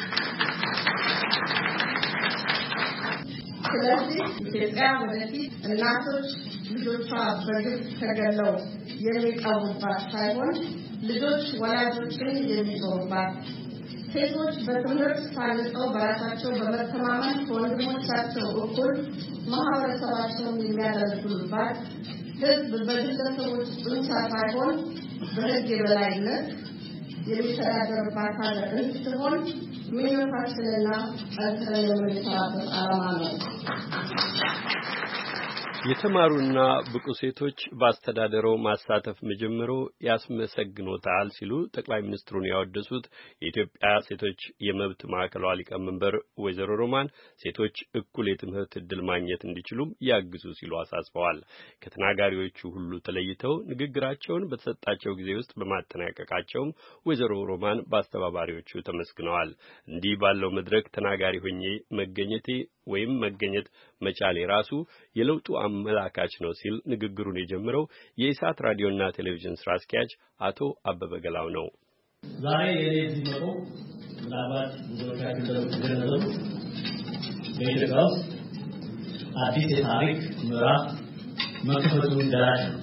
ስለዚህ ኢትዮጵያ ወደፊት እናቶች ልጆቿ በግፍ ተገለው የሚቀሩባት ሳይሆን ልጆች ወላጆችን የሚጦሩባት፣ ሴቶች በትምህርት ታንጸው በራሳቸው በመተማመን ከወንድሞቻቸው እኩል ማህበረሰባቸውን የሚያገለግሉባት፣ ህዝብ በግለሰቦች ጡንቻ ሳይሆን በህግ የበላይነት የሚተዳደርባት ሀገር እንድትሆን ምኞታችንና ጠንክረን የምንሰራበት ዓላማ ነው። የተማሩና ብቁ ሴቶች በአስተዳደሩ ማሳተፍ መጀመሩ ያስመሰግኖታል ሲሉ ጠቅላይ ሚኒስትሩን ያወደሱት የኢትዮጵያ ሴቶች የመብት ማዕከሏ ሊቀመንበር ወይዘሮ ሮማን ሴቶች እኩል የትምህርት ዕድል ማግኘት እንዲችሉም ያግዙ ሲሉ አሳስበዋል። ከተናጋሪዎቹ ሁሉ ተለይተው ንግግራቸውን በተሰጣቸው ጊዜ ውስጥ በማጠናቀቃቸውም ወይዘሮ ሮማን በአስተባባሪዎቹ ተመስግነዋል። እንዲህ ባለው መድረክ ተናጋሪ ሆኜ መገኘቴ ወይም መገኘት መቻሌ ራሱ የለውጡ አመላካች ነው ሲል ንግግሩን የጀመረው የኢሳት ራዲዮና ቴሌቪዥን ስራ አስኪያጅ አቶ አበበ ገላው ነው። ዛሬ የዚህ መቆ ምናልባት ብዙዎቻችሁ እንደምትገነዘቡ በኢትዮጵያ ውስጥ አዲስ የታሪክ ምዕራፍ መክፈቱ እንደራሽ ነው።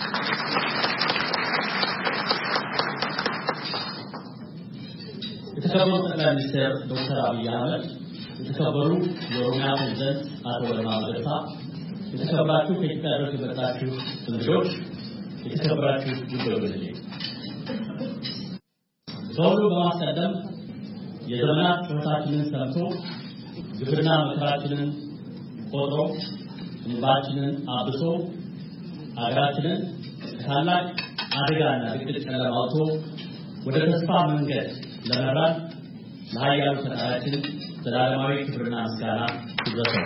የተከበሩ ጠቅላይ ሚኒስትር ዶክተር አብይ አህመድ፣ የተከበሩ የኦሮሚያ ፕሬዝዳንት አቶ ለማ መገርሳ፣ የተከበራችሁ ከኢትዮጵያ ድረስ የመጣችሁ እንግዶች፣ የተከበራችሁ ጉባኤዎች፣ ሰውሉ በማስቀደም የዘመናት ጩኸታችንን ሰምቶ ግብርና መከራችንን ቆጥሮ እንባችንን አብሶ አገራችንን ከታላቅ አደጋና ድቅድቅ ጨለማ አውጥቶ ወደ ተስፋ መንገድ ለመራን ለኃያሉ ፈጣሪያችን ዘላለማዊ ክብርና ምስጋና ይድረሰው።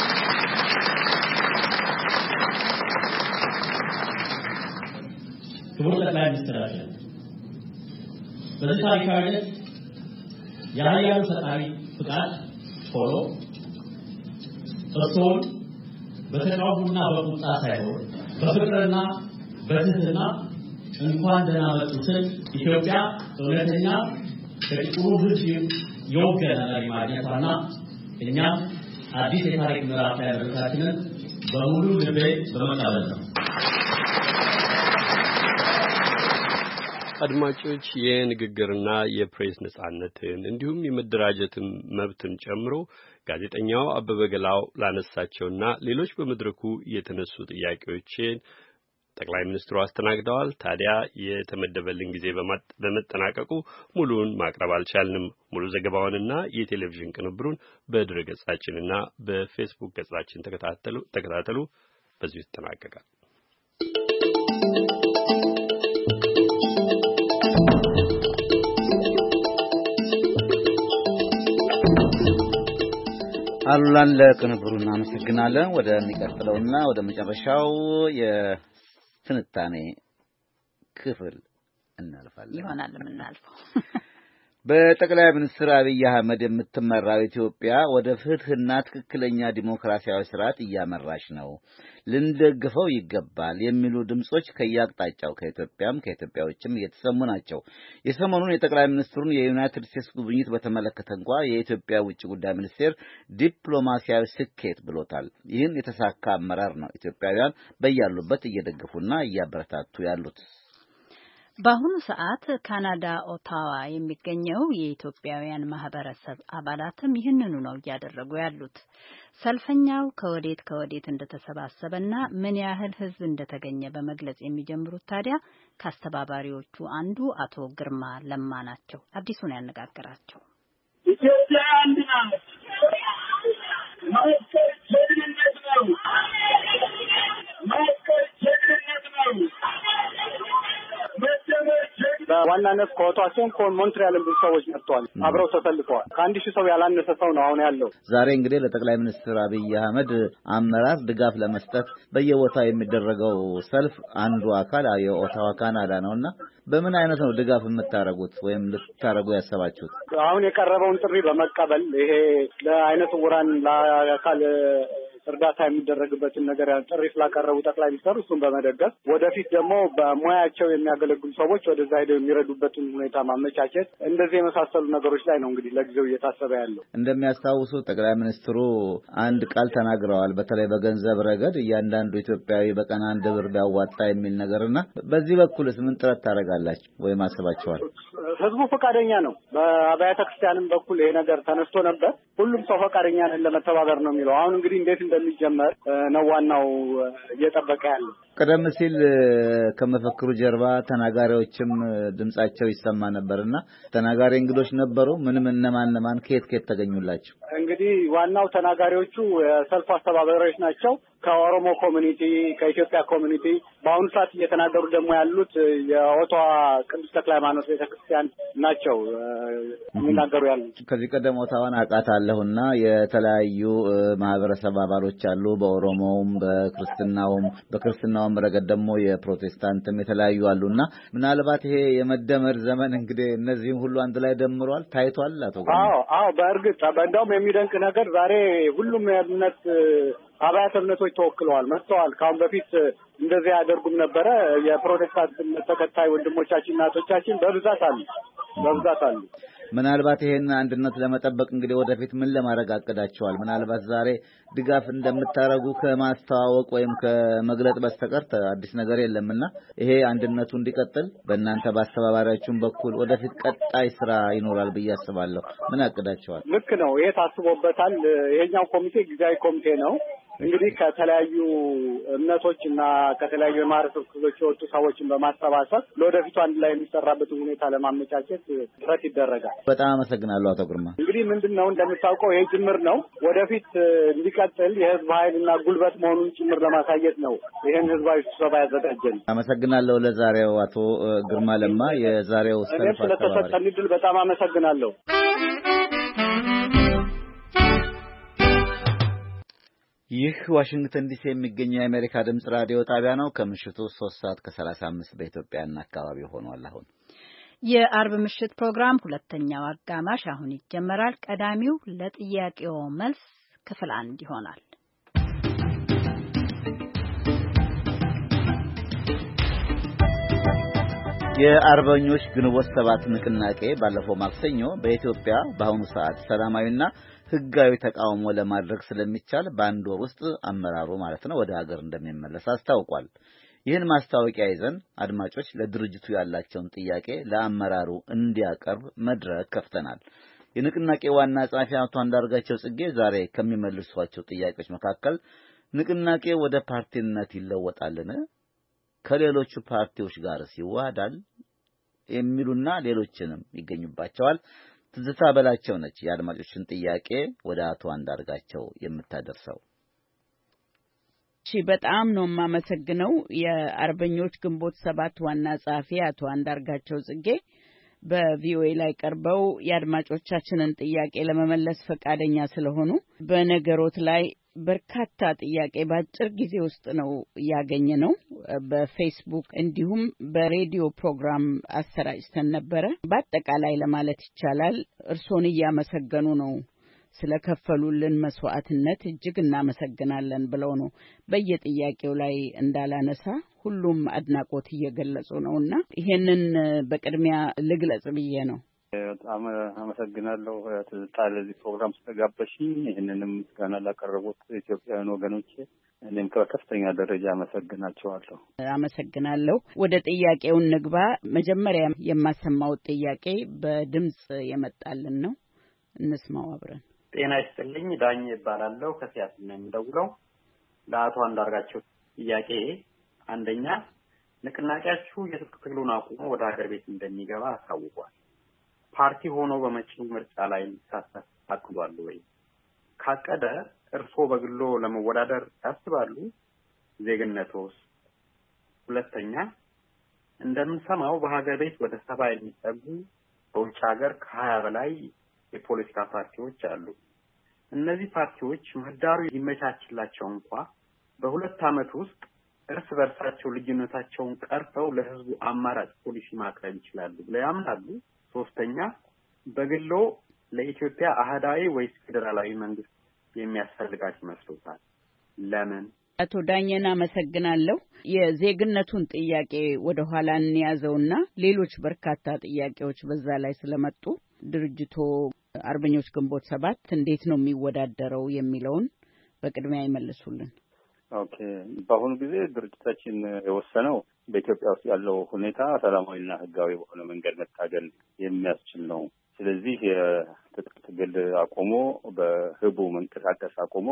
ክቡር ጠቅላይ ሚኒስትራችን በዚህ ታሪካዊ ዕለት የኃያሉ ፈጣሪ ፍቃድ ሆኖ እርስዎን በተቃውሞና በቁጣ ሳይሆን በፍቅርና በትህትና እንኳን ደህና መጡ ስል ኢትዮጵያ እውነተኛ ከጥቁሩ ሕዝብ የወገነ መሪ ማግኘቷና እኛም አዲስ የታሪክ ምዕራፍ ላይ መድረሳችንን በሙሉ ልቤ በመቀበል ነው። አድማጮች የንግግርና የፕሬስ ነጻነትን እንዲሁም የመደራጀትን መብትን ጨምሮ ጋዜጠኛው አበበ ገላው ላነሳቸውና ሌሎች በመድረኩ የተነሱ ጥያቄዎችን ጠቅላይ ሚኒስትሩ አስተናግደዋል። ታዲያ የተመደበልን ጊዜ በመጠናቀቁ ሙሉውን ማቅረብ አልቻልንም። ሙሉ ዘገባውንና የቴሌቪዥን ቅንብሩን በድረ ገጻችንና በፌስቡክ ገጻችን ተከታተሉ ተከታተሉ። በዚሁ ይጠናቀቃል። አሉላን ለቅንብሩ እናመሰግናለን። ወደሚቀጥለውና ወደ መጨረሻው የትንታኔ ክፍል እናልፋለን ይሆናል የምናልፈው። በጠቅላይ ሚኒስትር አብይ አህመድ የምትመራው ኢትዮጵያ ወደ ፍትህና ትክክለኛ ዲሞክራሲያዊ ስርዓት እያመራች ነው፣ ልንደግፈው ይገባል የሚሉ ድምጾች ከያቅጣጫው ከኢትዮጵያም ከኢትዮጵያ ውጭም እየተሰሙ ናቸው። የሰሞኑን የጠቅላይ ሚኒስትሩን የዩናይትድ ስቴትስ ጉብኝት በተመለከተ እንኳ የኢትዮጵያ ውጭ ጉዳይ ሚኒስቴር ዲፕሎማሲያዊ ስኬት ብሎታል። ይህን የተሳካ አመራር ነው ኢትዮጵያውያን በያሉበት እየደገፉና እያበረታቱ ያሉት። በአሁኑ ሰዓት ካናዳ ኦታዋ የሚገኘው የኢትዮጵያውያን ማህበረሰብ አባላትም ይህንኑ ነው እያደረጉ ያሉት። ሰልፈኛው ከወዴት ከወዴት እንደተሰባሰበና ምን ያህል ህዝብ እንደተገኘ በመግለጽ የሚጀምሩት ታዲያ ከአስተባባሪዎቹ አንዱ አቶ ግርማ ለማ ናቸው። አዲሱን ያነጋገራቸው ኢትዮጵያ አንድ ናት። ማስከር ጀግንነት ነው። ማስከር ጀግንነት ነው። በዋናነት ከወጣቸውን ከሞንትሪያል ብዙ ሰዎች መጥተዋል፣ አብረው ተሰልፈዋል። ከአንድ ሺህ ሰው ያላነሰ ሰው ነው አሁን ያለው። ዛሬ እንግዲህ ለጠቅላይ ሚኒስትር አብይ አህመድ አመራር ድጋፍ ለመስጠት በየቦታው የሚደረገው ሰልፍ አንዱ አካል የኦታዋ ካናዳ ነውና በምን አይነት ነው ድጋፍ የምታረጉት ወይም ልታረጉ ያሰባችሁት? አሁን የቀረበውን ጥሪ በመቀበል ይሄ ለአይነ ስውራን ለአካል እርዳታ የሚደረግበትን ነገር ጥሪ ስላቀረቡ ጠቅላይ ሚኒስትሩ እሱን በመደገፍ ወደፊት ደግሞ በሙያቸው የሚያገለግሉ ሰዎች ወደዛ ሄደው የሚረዱበትን ሁኔታ ማመቻቸት እንደዚህ የመሳሰሉ ነገሮች ላይ ነው እንግዲህ ለጊዜው እየታሰበ ያለው። እንደሚያስታውሱ ጠቅላይ ሚኒስትሩ አንድ ቃል ተናግረዋል። በተለይ በገንዘብ ረገድ እያንዳንዱ ኢትዮጵያዊ በቀን አንድ ብር ቢያዋጣ የሚል ነገርና በዚህ በኩልስ ምን ጥረት ታደርጋላችሁ ወይም አስባችኋል? ህዝቡ ፈቃደኛ ነው። በአብያተ ክርስቲያንም በኩል ይሄ ነገር ተነስቶ ነበር። ሁሉም ሰው ፈቃደኛ ነን ለመተባበር ነው የሚለው። አሁን እንግዲህ እንዴት እንደሚጀመር ነው ዋናው እየጠበቀ ያለው። ቀደም ሲል ከመፈክሩ ጀርባ ተናጋሪዎችም ድምጻቸው ይሰማ ነበርና ተናጋሪ እንግዶች ነበሩ። ምንም እነማን እነማን ከየት ከየት ተገኙላችሁ? እንግዲህ ዋናው ተናጋሪዎቹ የሰልፍ አስተባባሪዎች ናቸው። ከኦሮሞ ኮሚኒቲ፣ ከኢትዮጵያ ኮሚኒቲ በአሁኑ ሰዓት እየተናገሩ ደግሞ ያሉት የኦታዋ ቅዱስ ተክለ ሃይማኖት ቤተክርስቲያን ናቸው የሚናገሩ ያሉት። ከዚህ ቀደም ኦታዋን አውቃታለሁና የተለያዩ ማህበረሰብ አባሎች አሉ። በኦሮሞውም በክርስትናውም በክርስትናውም ረገድ ደግሞ የፕሮቴስታንትም የተለያዩ አሉና ምናልባት ይሄ የመደመር ዘመን እንግዲህ እነዚህም ሁሉ አንድ ላይ ደምሯል ታይቷል። አቶ አዎ አዎ በእርግጥ እንደውም የሚደንቅ ነገር ዛሬ ሁሉም የእምነት አብያተ እምነቶች ተወክለዋል መጥተዋል። ካሁን በፊት እንደዚህ ያደርጉም ነበረ። የፕሮቴስታንት ተከታይ ወንድሞቻችን እናቶቻችን በብዛት አሉ በብዛት አሉ። ምናልባት ይሄን አንድነት ለመጠበቅ እንግዲህ ወደፊት ምን ለማድረግ አቅዳቸዋል? ምናልባት ዛሬ ድጋፍ እንደምታረጉ ከማስተዋወቅ ወይም ከመግለጥ በስተቀር አዲስ ነገር የለምና ይሄ አንድነቱ እንዲቀጥል በእናንተ በአስተባባሪያችሁም በኩል ወደፊት ቀጣይ ስራ ይኖራል ብዬ አስባለሁ። ምን አቅዳቸዋል? ልክ ነው። ይሄ ታስቦበታል። ይሄኛው ኮሚቴ ጊዜያዊ ኮሚቴ ነው። እንግዲህ ከተለያዩ እምነቶች እና ከተለያዩ የማህበረሰብ ክፍሎች የወጡ ሰዎችን በማሰባሰብ ለወደፊቱ አንድ ላይ የሚሰራበትን ሁኔታ ለማመቻቸት ጥረት ይደረጋል። በጣም አመሰግናለሁ አቶ ግርማ። እንግዲህ ምንድነው እንደምታውቀው ይሄ ጅምር ነው። ወደፊት እንዲቀጥል የህዝብ ኃይልና ጉልበት መሆኑን ጭምር ለማሳየት ነው ይሄን ህዝባዊ ስብሰባ ያዘጋጀን። አመሰግናለሁ። ለዛሬው አቶ ግርማ ለማ የዛሬው ሰልፍ ስለተሰጠን ዕድል በጣም አመሰግናለሁ። ይህ ዋሽንግተን ዲሲ የሚገኘው የአሜሪካ ድምጽ ራዲዮ ጣቢያ ነው። ከምሽቱ ሶስት ሰዓት ከሰላሳ አምስት በኢትዮጵያና አካባቢ ሆኗል። አሁን የአርብ ምሽት ፕሮግራም ሁለተኛው አጋማሽ አሁን ይጀመራል። ቀዳሚው ለጥያቄው መልስ ክፍል አንድ ይሆናል። የአርበኞች ግንቦት ሰባት ንቅናቄ ባለፈው ማክሰኞ በኢትዮጵያ በአሁኑ ሰዓት ሰላማዊና ህጋዊ ተቃውሞ ለማድረግ ስለሚቻል በአንድ ወር ውስጥ አመራሩ ማለት ነው ወደ ሀገር እንደሚመለስ አስታውቋል። ይህን ማስታወቂያ ይዘን አድማጮች ለድርጅቱ ያላቸውን ጥያቄ ለአመራሩ እንዲያቀርብ መድረክ ከፍተናል። የንቅናቄ ዋና ጸሐፊ አቶ አንዳርጋቸው ጽጌ ዛሬ ከሚመልሷቸው ጥያቄዎች መካከል ንቅናቄ ወደ ፓርቲነት ይለወጣልን? ከሌሎቹ ፓርቲዎች ጋር ሲዋሃዳል? የሚሉና ሌሎችንም ይገኙባቸዋል። ትዝታ በላቸው ነች የአድማጮችን ጥያቄ ወደ አቶ አንዳርጋቸው የምታደርሰው። እሺ፣ በጣም ነው የማመሰግነው። የአርበኞች ግንቦት ሰባት ዋና ጸሐፊ አቶ አንዳርጋቸው ጽጌ በቪኦኤ ላይ ቀርበው የአድማጮቻችንን ጥያቄ ለመመለስ ፈቃደኛ ስለሆኑ በነገሮት ላይ በርካታ ጥያቄ በአጭር ጊዜ ውስጥ ነው ያገኘ ነው። በፌስቡክ እንዲሁም በሬዲዮ ፕሮግራም አሰራጭተን ነበረ። በአጠቃላይ ለማለት ይቻላል እርሶን እያመሰገኑ ነው። ስለከፈሉልን መስዋዕትነት እጅግ እናመሰግናለን ብለው ነው በየጥያቄው ላይ እንዳላነሳ ሁሉም አድናቆት እየገለጹ ነውና ይሄንን በቅድሚያ ልግለጽ ብዬ ነው። በጣም አመሰግናለሁ ትዝታ ለዚህ ፕሮግራም ስለጋበዝሽኝ። ይህንንም ምስጋና ላቀረቡት ኢትዮጵያውያን ወገኖቼ እኔም ከፍተኛ ደረጃ አመሰግናቸዋለሁ። አመሰግናለሁ። ወደ ጥያቄው እንግባ። መጀመሪያ የማሰማው ጥያቄ በድምጽ የመጣልን ነው። እንስማው አብረን። ጤና ይስጥልኝ። ዳኝ ይባላለሁ። ከሲያትል ነው የምደውለው። ለአቶ አንዳርጋቸው ጥያቄ አንደኛ፣ ንቅናቄያችሁ የትጥቅ ትግሉን አቁሞ ወደ ሀገር ቤት እንደሚገባ አሳውቋል። ፓርቲ ሆኖ በመጪው ምርጫ ላይ ሊሳተፍ አቅዷል ወይ? ካቀደ እርስዎ በግሎ ለመወዳደር ያስባሉ? ዜግነቶስ? ሁለተኛ፣ እንደምንሰማው በሀገር ቤት ወደ ሰባ የሚጠጉ በውጭ ሀገር ከሀያ በላይ የፖለቲካ ፓርቲዎች አሉ። እነዚህ ፓርቲዎች ምህዳሩ ይመቻችላቸው እንኳ በሁለት ዓመት ውስጥ እርስ በርሳቸው ልዩነታቸውን ቀርፈው ለህዝቡ አማራጭ ፖሊሲ ማቅረብ ይችላሉ ብለው ያምናሉ? ሶስተኛ፣ በግሎ ለኢትዮጵያ አህዳዊ ወይስ ፌደራላዊ መንግስት የሚያስፈልጋት ይመስሎታል? ለምን? አቶ ዳኘን አመሰግናለሁ። የዜግነቱን ጥያቄ ወደ ኋላ እንያዘውና ሌሎች በርካታ ጥያቄዎች በዛ ላይ ስለመጡ ድርጅቱ አርበኞች ግንቦት ሰባት እንዴት ነው የሚወዳደረው የሚለውን በቅድሚያ ይመልሱልን። ኦኬ፣ በአሁኑ ጊዜ ድርጅታችን የወሰነው በኢትዮጵያ ውስጥ ያለው ሁኔታ ሰላማዊና ህጋዊ በሆነ መንገድ መታገል የሚያስችል ነው። ስለዚህ የትጥቅ ትግል አቆሞ በህቡ መንቀሳቀስ አቆሞ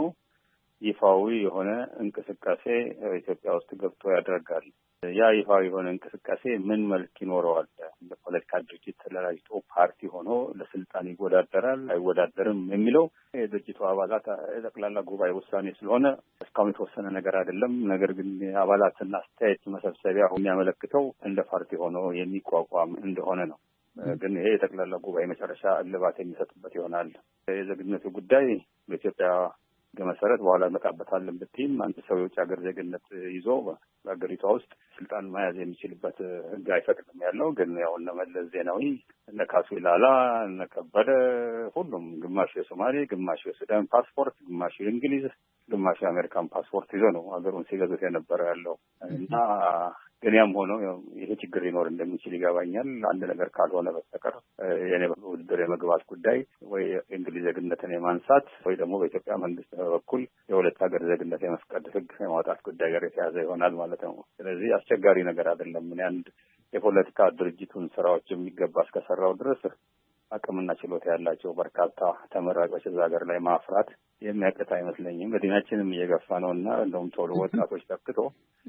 ይፋዊ የሆነ እንቅስቃሴ ኢትዮጵያ ውስጥ ገብቶ ያደርጋል። ያ ይፋዊ የሆነ እንቅስቃሴ ምን መልክ ይኖረዋል? በፖለቲካ ድርጅት ተደራጅቶ ፓርቲ ሆኖ ለስልጣን ይወዳደራል አይወዳደርም የሚለው የድርጅቱ አባላት ጠቅላላ ጉባኤ ውሳኔ ስለሆነ እስካሁን የተወሰነ ነገር አይደለም። ነገር ግን አባላትና አስተያየት መሰብሰቢያ የሚያመለክተው እንደ ፓርቲ ሆኖ የሚቋቋም እንደሆነ ነው። ግን ይሄ የጠቅላላ ጉባኤ መጨረሻ እልባት የሚሰጥበት ይሆናል። የዜግነቱ ጉዳይ በኢትዮጵያ በመሰረት በኋላ እንመጣበታለን ብትይም አንድ ሰው የውጭ ሀገር ዜግነት ይዞ በሀገሪቷ ውስጥ ስልጣን መያዝ የሚችልበት ህግ አይፈቅድም ያለው። ግን ያው እነ መለስ ዜናዊ፣ እነ ካሱ ኢላላ፣ እነ ከበደ ሁሉም ግማሽ የሶማሌ ግማሽ የሱዳን ፓስፖርት፣ ግማሽ የእንግሊዝ፣ ግማሽ የአሜሪካን ፓስፖርት ይዞ ነው ሀገሩን ሲገዙት የነበረ ያለው እና ግን ያም ሆኖ ይሄ ችግር ሊኖር እንደሚችል ይገባኛል። አንድ ነገር ካልሆነ በስተቀር የኔ ውድድር የመግባት ጉዳይ ወይ እንግሊዝ ዜግነትን የማንሳት ወይ ደግሞ በኢትዮጵያ መንግስት በኩል የሁለት ሀገር ዜግነት የመፍቀድ ህግ የማውጣት ጉዳይ ጋር የተያዘ ይሆናል ማለት ነው። ስለዚህ አስቸጋሪ ነገር አይደለም። እኔ አንድ የፖለቲካ ድርጅቱን ስራዎች የሚገባ እስከሰራው ድረስ አቅምና ችሎታ ያላቸው በርካታ ተመራጮች እዛ ሀገር ላይ ማፍራት የሚያቅት አይመስለኝም። መዲናችንም እየገፋ ነው እና እንደውም ቶሎ ወጣቶች ተክቶ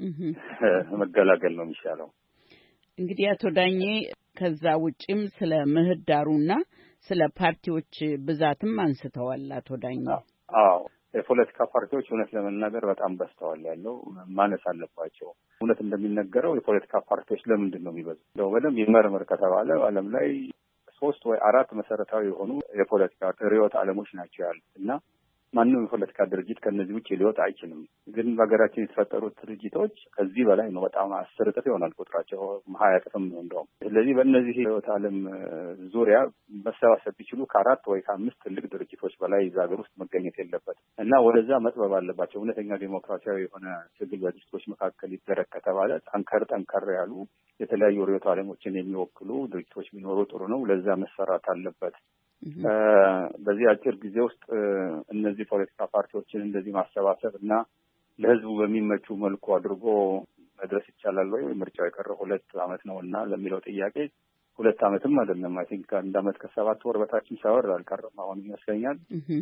መገላገል ነው የሚሻለው። እንግዲህ አቶ ዳኜ ከዛ ውጭም ስለ ምህዳሩና ስለ ፓርቲዎች ብዛትም አንስተዋል። አቶ ዳኜ አዎ፣ የፖለቲካ ፓርቲዎች እውነት ለመናገር በጣም በዝተዋል። ያለው ማነስ አለባቸው። እውነት እንደሚነገረው የፖለቲካ ፓርቲዎች ለምንድን ነው የሚበዙ? እንደው በደንብ ይመርመር ከተባለ ዓለም ላይ ሶስት ወይ አራት መሰረታዊ የሆኑ የፖለቲካ ርዕዮተ ዓለሞች ናቸው ያሉት እና ማንንም የፖለቲካ ድርጅት ከነዚህ ውጭ ሊወጣ አይችልም። ግን በሀገራችን የተፈጠሩት ድርጅቶች ከዚህ በላይ ነው። በጣም አስር እጥፍ ይሆናል ቁጥራቸው፣ ሀያ እጥፍም ነው እንደውም። ስለዚህ በእነዚህ ህይወት ዓለም ዙሪያ መሰባሰብ ቢችሉ ከአራት ወይ ከአምስት ትልቅ ድርጅቶች በላይ እዛ ሀገር ውስጥ መገኘት የለበትም እና ወደዛ መጥበብ አለባቸው። እውነተኛ ዴሞክራሲያዊ የሆነ ትግል በድርጅቶች መካከል ይደረግ ከተባለ ጠንከር ጠንከር ያሉ የተለያዩ ርዕዮተ ዓለሞችን የሚወክሉ ድርጅቶች ቢኖሩ ጥሩ ነው። ለዛ መሰራት አለበት። በዚህ አጭር ጊዜ ውስጥ እነዚህ ፖለቲካ ፓርቲዎችን እንደዚህ ማሰባሰብ እና ለህዝቡ በሚመቹ መልኩ አድርጎ መድረስ ይቻላል ወይ? ምርጫው የቀረው ሁለት ዓመት ነው እና ለሚለው ጥያቄ ሁለት ዓመትም አይደለም። አይ ቲንክ አንድ ዓመት ከሰባት ወር በታችም ሳይወር አልቀረም አሁን ይመስለኛል።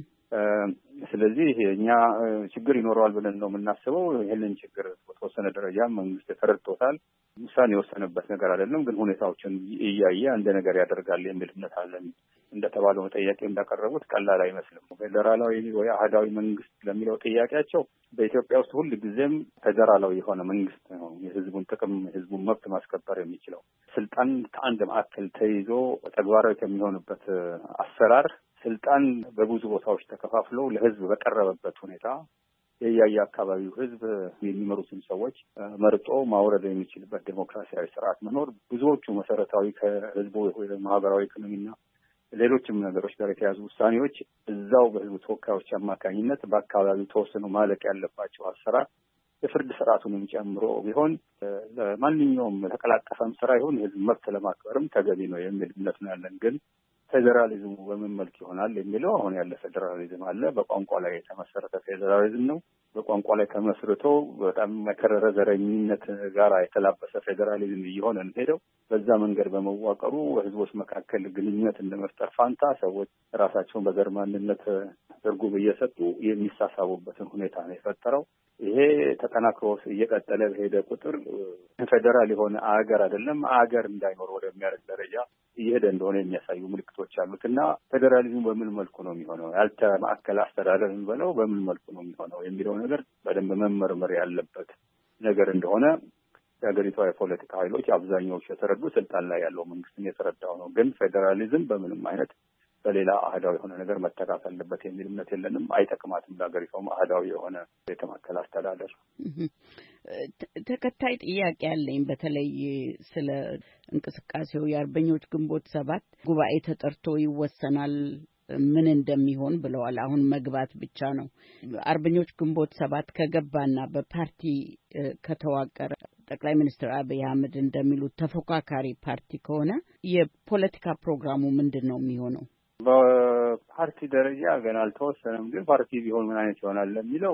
ስለዚህ እኛ ችግር ይኖረዋል ብለን ነው የምናስበው። ይህንን ችግር በተወሰነ ደረጃ መንግስት ተረድቶታል። ውሳኔ የወሰነበት ነገር አይደለም፣ ግን ሁኔታዎችን እያየ አንድ ነገር ያደርጋል የሚል እምነት አለን። እንደተባለው ጥያቄ እንዳቀረቡት ቀላል አይመስልም። ፌዴራላዊ ወይ አህዳዊ መንግስት ለሚለው ጥያቄያቸው በኢትዮጵያ ውስጥ ሁሉ ጊዜም ፌዴራላዊ የሆነ መንግስት ነው የህዝቡን ጥቅም የህዝቡን መብት ማስከበር የሚችለው። ስልጣን ከአንድ ማዕከል ተይዞ ተግባራዊ ከሚሆንበት አሰራር ስልጣን በብዙ ቦታዎች ተከፋፍለው ለህዝብ በቀረበበት ሁኔታ የያየ አካባቢው ህዝብ የሚመሩትን ሰዎች መርጦ ማውረድ የሚችልበት ዴሞክራሲያዊ ስርዓት መኖር ብዙዎቹ መሰረታዊ ከህዝቡ ማህበራዊ ኢኮኖሚና ሌሎችም ነገሮች ጋር የተያዙ ውሳኔዎች እዛው በህዝቡ ተወካዮች አማካኝነት በአካባቢው ተወስኖ ማለቅ ያለባቸው አሰራር የፍርድ ስርዓቱንም ጨምሮ ቢሆን ለማንኛውም ተቀላጠፈም ስራ ይሁን የህዝብ መብት ለማክበርም ተገቢ ነው የሚል እምነት ነው ያለን። ግን ፌዴራሊዝሙ በምን መልክ ይሆናል የሚለው አሁን ያለ ፌዴራሊዝም አለ። በቋንቋ ላይ የተመሰረተ ፌዴራሊዝም ነው። በቋንቋ ላይ ተመስርቶ በጣም መከረረ ዘረኝነት ጋር የተላበሰ ፌዴራሊዝም እየሆነ ሄደው በዛ መንገድ በመዋቀሩ ህዝቦች መካከል ግንኙነት እንደመፍጠር ፋንታ ሰዎች ራሳቸውን በዘር ማንነት ትርጉም እየሰጡ የሚሳሳቡበትን ሁኔታ ነው የፈጠረው። ይሄ ተጠናክሮ እየቀጠለ በሄደ ቁጥር ፌዴራል የሆነ አገር አይደለም አገር እንዳይኖር ወደሚያደርግ ደረጃ እየሄደ እንደሆነ የሚያሳዩ ምልክቶች አሉት እና ፌዴራሊዝሙ በምን መልኩ ነው የሚሆነው ያልተማከለ አስተዳደር እንበለው በምን መልኩ ነው የሚሆነው የሚለው ነገር በደንብ መመርመር ያለበት ነገር እንደሆነ የሀገሪቷ የፖለቲካ ኃይሎች አብዛኛዎቹ የተረዱ ስልጣን ላይ ያለው መንግስትን የተረዳው ነው። ግን ፌዴራሊዝም በምንም አይነት በሌላ አህዳዊ የሆነ ነገር መተካት አለበት የሚል እምነት የለንም። አይጠቅማትም ለሀገሪቷም አህዳዊ የሆነ የተማከለ አስተዳደር። ተከታይ ጥያቄ አለኝ። በተለይ ስለ እንቅስቃሴው የአርበኞች ግንቦት ሰባት ጉባኤ ተጠርቶ ይወሰናል ምን እንደሚሆን ብለዋል። አሁን መግባት ብቻ ነው። አርበኞች ግንቦት ሰባት ከገባና በፓርቲ ከተዋቀረ ጠቅላይ ሚኒስትር አብይ አህመድ እንደሚሉት ተፎካካሪ ፓርቲ ከሆነ የፖለቲካ ፕሮግራሙ ምንድን ነው የሚሆነው? በፓርቲ ደረጃ ገና አልተወሰነም። ግን ፓርቲ ቢሆን ምን አይነት ይሆናል ለሚለው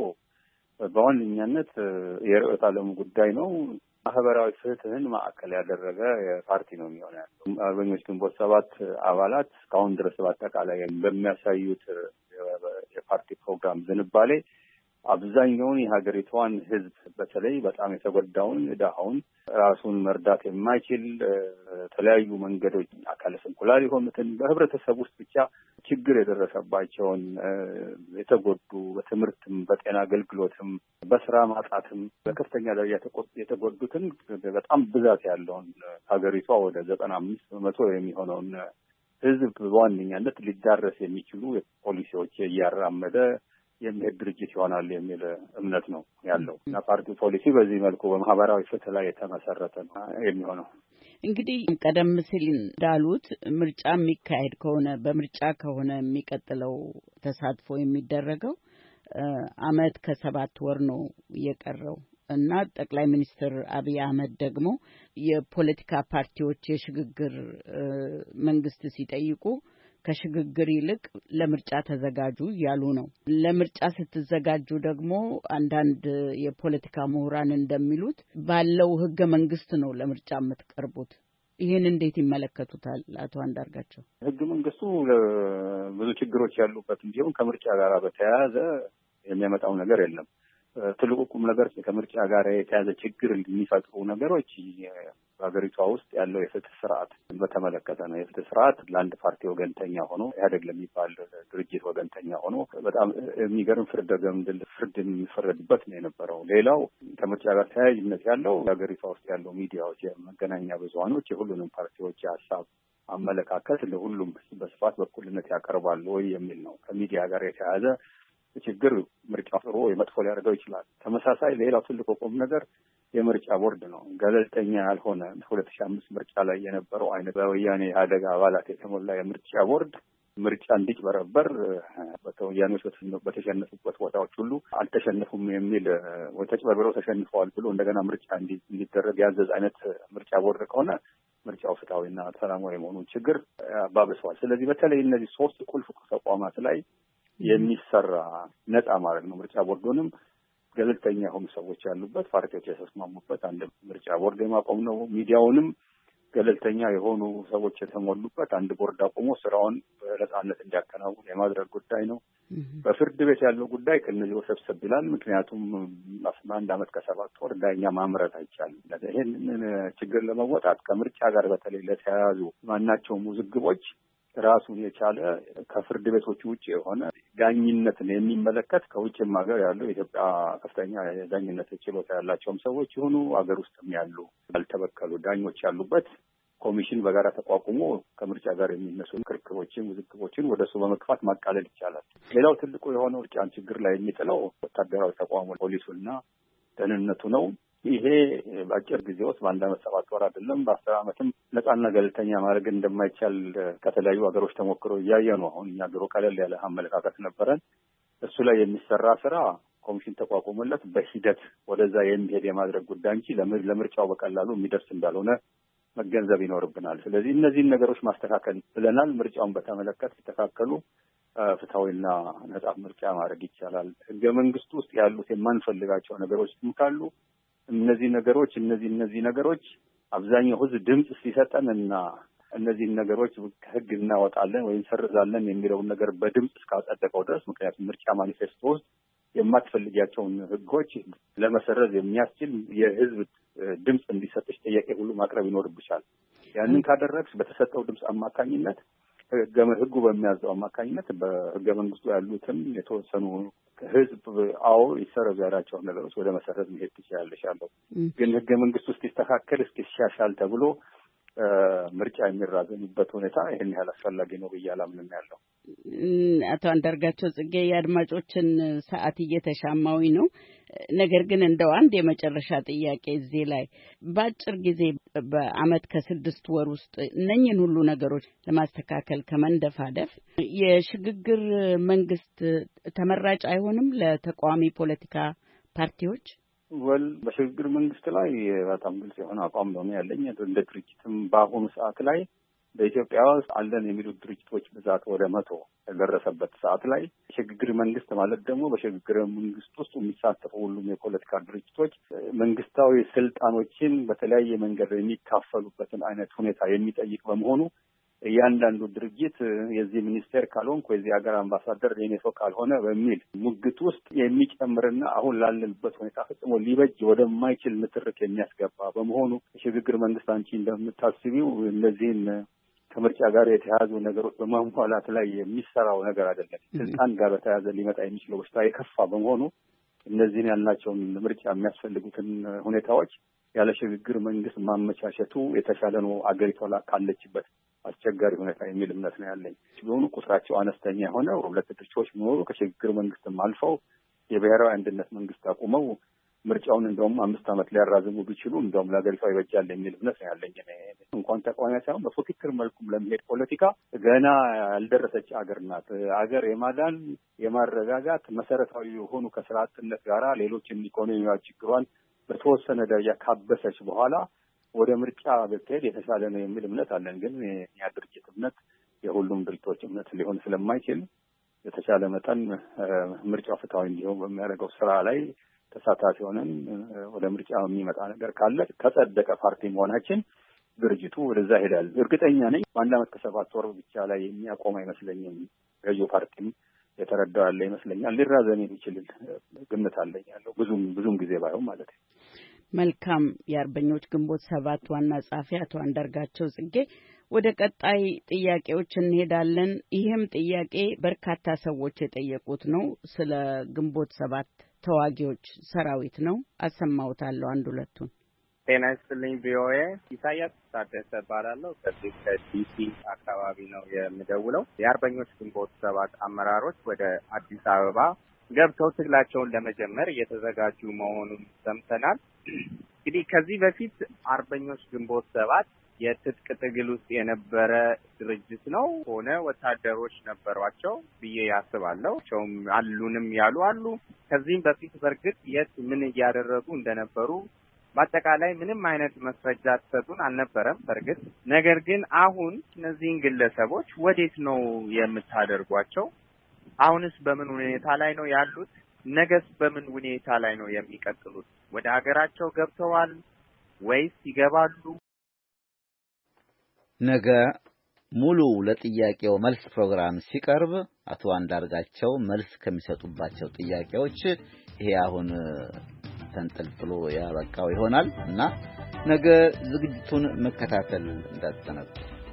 በዋነኛነት የርዕዮተ ዓለሙ ጉዳይ ነው። ማህበራዊ ፍትህን ማዕከል ያደረገ ፓርቲ ነው የሚሆነው ያለው። አርበኞች ግንቦት ሰባት አባላት እስካሁን ድረስ በአጠቃላይ በሚያሳዩት የፓርቲ ፕሮግራም ዝንባሌ አብዛኛውን የሀገሪቷን ህዝብ በተለይ በጣም የተጎዳውን ድሃውን ራሱን መርዳት የማይችል የተለያዩ መንገዶች አካለ ስንኩላን የሆኑትን በህብረተሰብ ውስጥ ብቻ ችግር የደረሰባቸውን የተጎዱ በትምህርትም በጤና አገልግሎትም በስራ ማጣትም በከፍተኛ ደረጃ የተጎዱትን በጣም ብዛት ያለውን ሀገሪቷ ወደ ዘጠና አምስት በመቶ የሚሆነውን ህዝብ በዋነኛነት ሊዳረስ የሚችሉ ፖሊሲዎች እያራመደ የሚሄድ ድርጅት ይሆናል የሚል እምነት ነው ያለው እና ፓርቲው ፖሊሲ በዚህ መልኩ በማህበራዊ ፍትህ ላይ የተመሰረተ ነው የሚሆነው። እንግዲህ ቀደም ሲል እንዳሉት ምርጫ የሚካሄድ ከሆነ በምርጫ ከሆነ የሚቀጥለው ተሳትፎ የሚደረገው አመት ከሰባት ወር ነው የቀረው እና ጠቅላይ ሚኒስትር አብይ አህመድ ደግሞ የፖለቲካ ፓርቲዎች የሽግግር መንግስት ሲጠይቁ ከሽግግር ይልቅ ለምርጫ ተዘጋጁ ያሉ ነው። ለምርጫ ስትዘጋጁ ደግሞ አንዳንድ የፖለቲካ ምሁራን እንደሚሉት ባለው ህገ መንግስት ነው ለምርጫ የምትቀርቡት። ይህን እንዴት ይመለከቱታል አቶ አንዳርጋቸው? ህገ መንግስቱ ብዙ ችግሮች ያሉበት እንዲሁም ከምርጫ ጋር በተያያዘ የሚያመጣው ነገር የለም። ትልቁ ቁም ነገር ከምርጫ ጋር የተያዘ ችግር የሚፈጥሩ ነገሮች በሀገሪቷ ውስጥ ያለው የፍትህ ስርዓት በተመለከተ ነው። የፍትህ ስርዓት ለአንድ ፓርቲ ወገንተኛ ሆኖ ኢህአዴግ ለሚባል ድርጅት ወገንተኛ ሆኖ በጣም የሚገርም ፍርደ ገምድል ፍርድ የሚፈረድበት ነው የነበረው። ሌላው ከምርጫ ጋር ተያያዥነት ያለው የሀገሪቷ ውስጥ ያለው ሚዲያዎች፣ የመገናኛ ብዙሀኖች የሁሉንም ፓርቲዎች የሀሳብ አመለካከት ለሁሉም በስፋት በኩልነት ያቀርባሉ ወይ የሚል ነው። ከሚዲያ ጋር የተያያዘ ችግር ምርጫ ጥሩ ወይ መጥፎ ሊያደርገው ይችላል። ተመሳሳይ ሌላው ትልቁ ቁም ነገር የምርጫ ቦርድ ነው። ገለልተኛ ያልሆነ ሁለት ሺህ አምስት ምርጫ ላይ የነበረው አይነት በወያኔ ኢህአዴግ አባላት የተሞላ የምርጫ ቦርድ ምርጫ እንዲጭበረበር በተወያኔዎች በተሸነፉበት ቦታዎች ሁሉ አልተሸነፉም የሚል ወይ ተጭበርብረው ተሸንፈዋል ብሎ እንደገና ምርጫ እንዲደረግ ያዘዝ አይነት ምርጫ ቦርድ ከሆነ ምርጫው ፍትሐዊና ሰላማዊ መሆኑን ችግር አባብሰዋል። ስለዚህ በተለይ እነዚህ ሶስት ቁልፍ ተቋማት ላይ የሚሰራ ነፃ ማድረግ ነው። ምርጫ ቦርዱንም ገለልተኛ የሆኑ ሰዎች ያሉበት ፓርቲዎች የተስማሙበት አንድ ምርጫ ቦርድ የማቆም ነው። ሚዲያውንም ገለልተኛ የሆኑ ሰዎች የተሞሉበት አንድ ቦርድ አቁሞ ስራውን በነፃነት እንዲያከናውን የማድረግ ጉዳይ ነው። በፍርድ ቤት ያለው ጉዳይ ከነዚህ ወሰብሰብ ይላል። ምክንያቱም በአንድ አመት ከሰባት ወር ዳኛ ማምረት አይቻልም። ይሄንን ችግር ለመወጣት ከምርጫ ጋር በተለይ ለተያያዙ ማናቸውም ውዝግቦች ራሱን የቻለ ከፍርድ ቤቶች ውጭ የሆነ ዳኝነትን የሚመለከት ከውጭም ሀገር ያለው የኢትዮጵያ ከፍተኛ የዳኝነት ችሎታ ያላቸውም ሰዎች ይሁኑ ሀገር ውስጥም ያሉ ያልተበከሉ ዳኞች ያሉበት ኮሚሽን በጋራ ተቋቁሞ ከምርጫ ጋር የሚነሱ ክርክሮችን፣ ውዝግቦችን ወደ እሱ በመግፋት ማቃለል ይቻላል። ሌላው ትልቁ የሆነው ምርጫን ችግር ላይ የሚጥለው ወታደራዊ ተቋሙ ፖሊሱና ደህንነቱ ነው። ይሄ በአጭር ጊዜ ውስጥ በአንድ አመት ሰባት ወር አይደለም በአስር አመትም ነፃና ገለልተኛ ማድረግ እንደማይቻል ከተለያዩ ሀገሮች ተሞክሮ እያየ ነው። አሁን እኛ ድሮ ቀለል ያለ አመለካከት ነበረን። እሱ ላይ የሚሰራ ስራ ኮሚሽን ተቋቁሞለት በሂደት ወደዛ የሚሄድ የማድረግ ጉዳይ እንጂ ለምርጫው በቀላሉ የሚደርስ እንዳልሆነ መገንዘብ ይኖርብናል። ስለዚህ እነዚህን ነገሮች ማስተካከል ብለናል። ምርጫውን በተመለከተ ሲተካከሉ ፍትሐዊና ነፃ ምርጫ ማድረግ ይቻላል። ህገ መንግስቱ ውስጥ ያሉት የማንፈልጋቸው ነገሮችም ካሉ እነዚህ ነገሮች እነዚህ እነዚህ ነገሮች አብዛኛው ህዝብ ድምጽ ሲሰጠን እና እነዚህን ነገሮች ከህግ እናወጣለን ወይም ሰርዛለን የሚለውን ነገር በድምጽ እስካጸደቀው ድረስ ምክንያቱም ምርጫ ማኒፌስቶ ውስጥ የማትፈልጊያቸውን ህጎች ለመሰረዝ የሚያስችል የህዝብ ድምጽ እንዲሰጥሽ ጥያቄ ሁሉ ማቅረብ ይኖርብሻል። ያንን ካደረግሽ በተሰጠው ድምጽ አማካኝነት ህጉ በሚያዘው አማካኝነት በህገ መንግስቱ ያሉትን የተወሰኑ ህዝብ አዎ ይሰረዙ ያላቸውን ነገሮች ወደ መሰረዝ መሄድ ትችላለሽ አለው። ግን ህገ መንግስቱ እስኪስተካከል እስኪሻሻል ተብሎ ምርጫ የሚራዘምበት ሁኔታ ይሄን ያህል አስፈላጊ ነው ብዬ አላምንም ያለው። አቶ አንዳርጋቸው ጽጌ የአድማጮችን ሰዓት እየተሻማዊ ነው። ነገር ግን እንደው አንድ የመጨረሻ ጥያቄ እዚህ ላይ በአጭር ጊዜ በአመት ከስድስት ወር ውስጥ እነኝህን ሁሉ ነገሮች ለማስተካከል ከመንደፋደፍ የሽግግር መንግስት ተመራጭ አይሆንም ለተቃዋሚ ፖለቲካ ፓርቲዎች? ወል በሽግግር መንግስት ላይ በጣም ግልጽ የሆነ አቋም ነው ያለኝ። እንደ ድርጅትም በአሁኑ ሰዓት ላይ በኢትዮጵያ ውስጥ አለን የሚሉት ድርጅቶች ብዛት ወደ መቶ የደረሰበት ሰዓት ላይ ሽግግር መንግስት ማለት ደግሞ በሽግግር መንግስት ውስጥ የሚሳተፉ ሁሉም የፖለቲካ ድርጅቶች መንግስታዊ ስልጣኖችን በተለያየ መንገድ የሚካፈሉበትን አይነት ሁኔታ የሚጠይቅ በመሆኑ እያንዳንዱ ድርጅት የዚህ ሚኒስቴር ካልሆንኩ የዚህ ሀገር አምባሳደር የኔ ሰው ካልሆነ በሚል ሙግት ውስጥ የሚጨምርና አሁን ላለንበት ሁኔታ ፈጽሞ ሊበጅ ወደማይችል ንትርክ የሚያስገባ በመሆኑ ሽግግር መንግስት አንቺ እንደምታስቢው እነዚህን ከምርጫ ጋር የተያያዙ ነገሮች በማሟላት ላይ የሚሰራው ነገር አይደለም። ስልጣን ጋር በተያያዘ ሊመጣ የሚችለው በሽታ የከፋ በመሆኑ እነዚህን ያልናቸውን ምርጫ የሚያስፈልጉትን ሁኔታዎች ያለ ሽግግር መንግስት ማመቻቸቱ የተሻለ ነው አገሪቷ ካለችበት አስቸጋሪ ሁኔታ የሚል እምነት ነው ያለኝ። ሲሆኑ ቁጥራቸው አነስተኛ የሆነ ሁለት ድርጅቶች ኖሩ ከሽግግር መንግስትም አልፈው የብሔራዊ አንድነት መንግስት አቁመው ምርጫውን እንደውም አምስት ዓመት ሊያራዝሙ ቢችሉ እንደውም ለሀገሪቷ ይበጃል የሚል እምነት ነው ያለኝ። እንኳን ተቃዋሚ ሳይሆን በፉክክር መልኩም ለሚሄድ ፖለቲካ ገና ያልደረሰች አገር ናት። አገር የማዳን የማረጋጋት መሰረታዊ የሆኑ ከስራ አጥነት ጋራ ሌሎችን ኢኮኖሚያዊ ችግሯን በተወሰነ ደረጃ ካበሰች በኋላ ወደ ምርጫ ብትሄድ የተሻለ ነው የሚል እምነት አለን። ግን ያ ድርጅት እምነት የሁሉም ድርጅቶች እምነት ሊሆን ስለማይችል የተሻለ መጠን ምርጫው ፍትሐዊ እንዲሆን በሚያደርገው ስራ ላይ ተሳታፊ ሆነን ወደ ምርጫ የሚመጣ ነገር ካለ ከጸደቀ ፓርቲ መሆናችን ድርጅቱ ወደዛ ሄዳል። እርግጠኛ ነኝ በአንድ አመት ከሰባት ወር ብቻ ላይ የሚያቆም አይመስለኝም። ገዢው ፓርቲም የተረዳው ያለ ይመስለኛል። ሊራዘም የሚችል ግምት አለኝ ያለው ብዙም ብዙም ጊዜ ባይሆን ማለት ነው። መልካም። የአርበኞች ግንቦት ሰባት ዋና ጸሐፊ አቶ አንዳርጋቸው ጽጌ፣ ወደ ቀጣይ ጥያቄዎች እንሄዳለን። ይህም ጥያቄ በርካታ ሰዎች የጠየቁት ነው። ስለ ግንቦት ሰባት ተዋጊዎች ሰራዊት ነው። አሰማውታለሁ አንድ ሁለቱን። ጤና ይስጥልኝ ቪኦኤ። ኢሳያስ ታደሰ እባላለሁ። ከዚህ ከዲሲ አካባቢ ነው የምደውለው። የአርበኞች ግንቦት ሰባት አመራሮች ወደ አዲስ አበባ ገብተው ትግላቸውን ለመጀመር እየተዘጋጁ መሆኑን ሰምተናል። እንግዲህ ከዚህ በፊት አርበኞች ግንቦት ሰባት የትጥቅ ትግል ውስጥ የነበረ ድርጅት ነው ሆነ ወታደሮች ነበሯቸው ብዬ ያስባለሁ። ቸውም አሉንም ያሉ አሉ። ከዚህም በፊት በርግጥ የት ምን እያደረጉ እንደነበሩ በአጠቃላይ ምንም አይነት መስረጃ ተሰጡን አልነበረም በርግጥ። ነገር ግን አሁን እነዚህን ግለሰቦች ወዴት ነው የምታደርጓቸው? አሁንስ በምን ሁኔታ ላይ ነው ያሉት? ነገስ በምን ሁኔታ ላይ ነው የሚቀጥሉት? ወደ ሀገራቸው ገብተዋል ወይስ ይገባሉ? ነገ ሙሉ ለጥያቄው መልስ ፕሮግራም ሲቀርብ አቶ አንዳርጋቸው መልስ ከሚሰጡባቸው ጥያቄዎች ይሄ አሁን ተንጠልጥሎ ያበቃው ይሆናል እና ነገ ዝግጅቱን መከታተል እንዳትዘነጉ።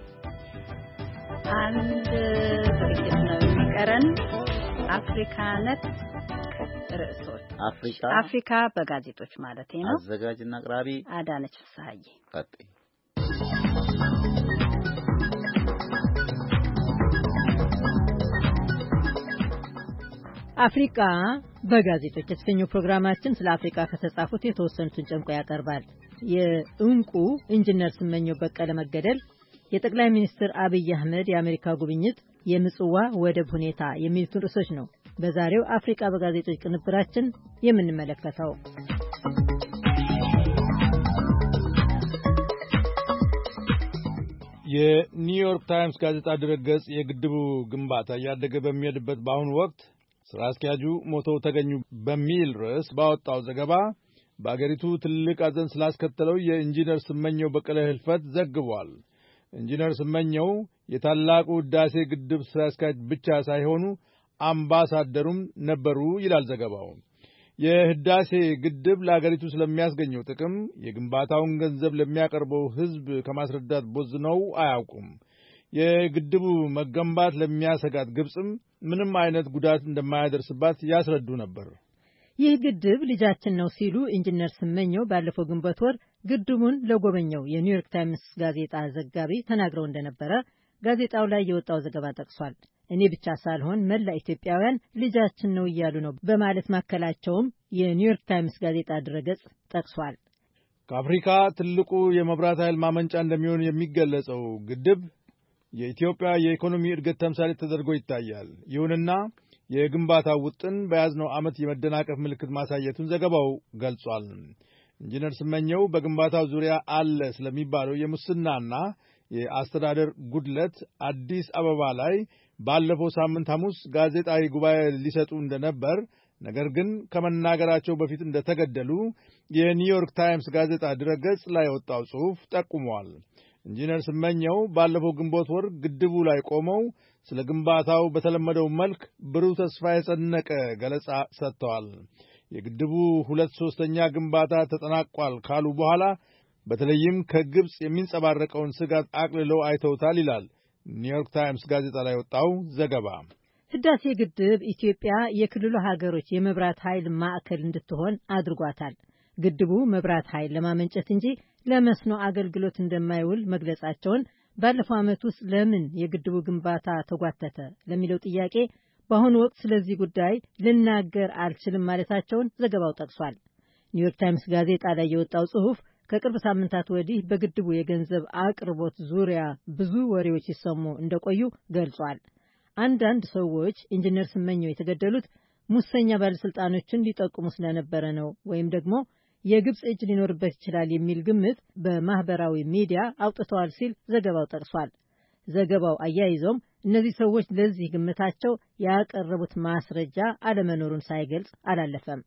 አንድ ዝግጅት ነው የሚቀረን። አፍሪካነት ርዕሶች አፍሪካ አፍሪካ በጋዜጦች ማለት ነው። አዘጋጅና አቅራቢ አዳነች ፍስሐዬ። ቀጥይ። አፍሪካ በጋዜጦች የተሰኘው ፕሮግራማችን ስለ አፍሪካ ከተጻፉት የተወሰኑትን ጨምቆ ያቀርባል። የእንቁ ኢንጂነር ስመኘው በቀለ መገደል፣ የጠቅላይ ሚኒስትር አብይ አህመድ የአሜሪካ ጉብኝት፣ የምጽዋ ወደብ ሁኔታ የሚሉትን ርዕሶች ነው በዛሬው አፍሪካ በጋዜጦች ቅንብራችን የምንመለከተው። የኒውዮርክ ታይምስ ጋዜጣ ድረገጽ የግድቡ ግንባታ እያደገ በሚሄድበት በአሁኑ ወቅት ስራ አስኪያጁ ሞተው ተገኙ በሚል ርዕስ ባወጣው ዘገባ በአገሪቱ ትልቅ ሐዘን ስላስከተለው የኢንጂነር ስመኘው በቀለ ህልፈት ዘግቧል። ኢንጂነር ስመኘው የታላቁ ህዳሴ ግድብ ስራ አስኪያጅ ብቻ ሳይሆኑ አምባሳደሩም ነበሩ ይላል ዘገባው። የህዳሴ ግድብ ለአገሪቱ ስለሚያስገኘው ጥቅም የግንባታውን ገንዘብ ለሚያቀርበው ህዝብ ከማስረዳት ቦዝነው አያውቁም። የግድቡ መገንባት ለሚያሰጋት ግብጽም ምንም አይነት ጉዳት እንደማያደርስባት ያስረዱ ነበር። ይህ ግድብ ልጃችን ነው ሲሉ ኢንጂነር ስመኘው ባለፈው ግንቦት ወር ግድቡን ለጎበኘው የኒውዮርክ ታይምስ ጋዜጣ ዘጋቢ ተናግረው እንደነበረ ጋዜጣው ላይ የወጣው ዘገባ ጠቅሷል። እኔ ብቻ ሳልሆን መላ ኢትዮጵያውያን ልጃችን ነው እያሉ ነው በማለት ማከላቸውም የኒውዮርክ ታይምስ ጋዜጣ ድረገጽ ጠቅሷል። ከአፍሪካ ትልቁ የመብራት ኃይል ማመንጫ እንደሚሆን የሚገለጸው ግድብ የኢትዮጵያ የኢኮኖሚ እድገት ተምሳሌት ተደርጎ ይታያል። ይሁንና የግንባታው ውጥን በያዝነው ዓመት የመደናቀፍ ምልክት ማሳየቱን ዘገባው ገልጿል። ኢንጂነር ስመኘው በግንባታው ዙሪያ አለ ስለሚባለው የሙስናና የአስተዳደር ጉድለት አዲስ አበባ ላይ ባለፈው ሳምንት ሐሙስ ጋዜጣዊ ጉባኤ ሊሰጡ እንደነበር፣ ነገር ግን ከመናገራቸው በፊት እንደተገደሉ የኒውዮርክ ታይምስ ጋዜጣ ድረገጽ ላይ ወጣው ጽሑፍ ጠቁሟል። ኢንጂነር ስመኘው ባለፈው ግንቦት ወር ግድቡ ላይ ቆመው ስለ ግንባታው በተለመደው መልክ ብሩህ ተስፋ የጸነቀ ገለጻ ሰጥተዋል። የግድቡ ሁለት ሶስተኛ ግንባታ ተጠናቋል ካሉ በኋላ በተለይም ከግብጽ የሚንጸባረቀውን ስጋት አቅልለው አይተውታል ይላል ኒውዮርክ ታይምስ ጋዜጣ ላይ ወጣው ዘገባ። ህዳሴ ግድብ ኢትዮጵያ የክልሉ ሀገሮች የመብራት ኃይል ማዕከል እንድትሆን አድርጓታል። ግድቡ መብራት ኃይል ለማመንጨት እንጂ ለመስኖ አገልግሎት እንደማይውል መግለጻቸውን፣ ባለፈው ዓመት ውስጥ ለምን የግድቡ ግንባታ ተጓተተ ለሚለው ጥያቄ በአሁኑ ወቅት ስለዚህ ጉዳይ ልናገር አልችልም ማለታቸውን ዘገባው ጠቅሷል። ኒውዮርክ ታይምስ ጋዜጣ ላይ የወጣው ጽሑፍ ከቅርብ ሳምንታት ወዲህ በግድቡ የገንዘብ አቅርቦት ዙሪያ ብዙ ወሬዎች ሲሰሙ እንደቆዩ ገልጿል። አንዳንድ ሰዎች ኢንጂነር ስመኘው የተገደሉት ሙሰኛ ባለስልጣኖችን ሊጠቁሙ ስለነበረ ነው ወይም ደግሞ የግብጽ እጅ ሊኖርበት ይችላል የሚል ግምት በማህበራዊ ሚዲያ አውጥተዋል ሲል ዘገባው ጠቅሷል። ዘገባው አያይዞም እነዚህ ሰዎች ለዚህ ግምታቸው ያቀረቡት ማስረጃ አለመኖሩን ሳይገልጽ አላለፈም።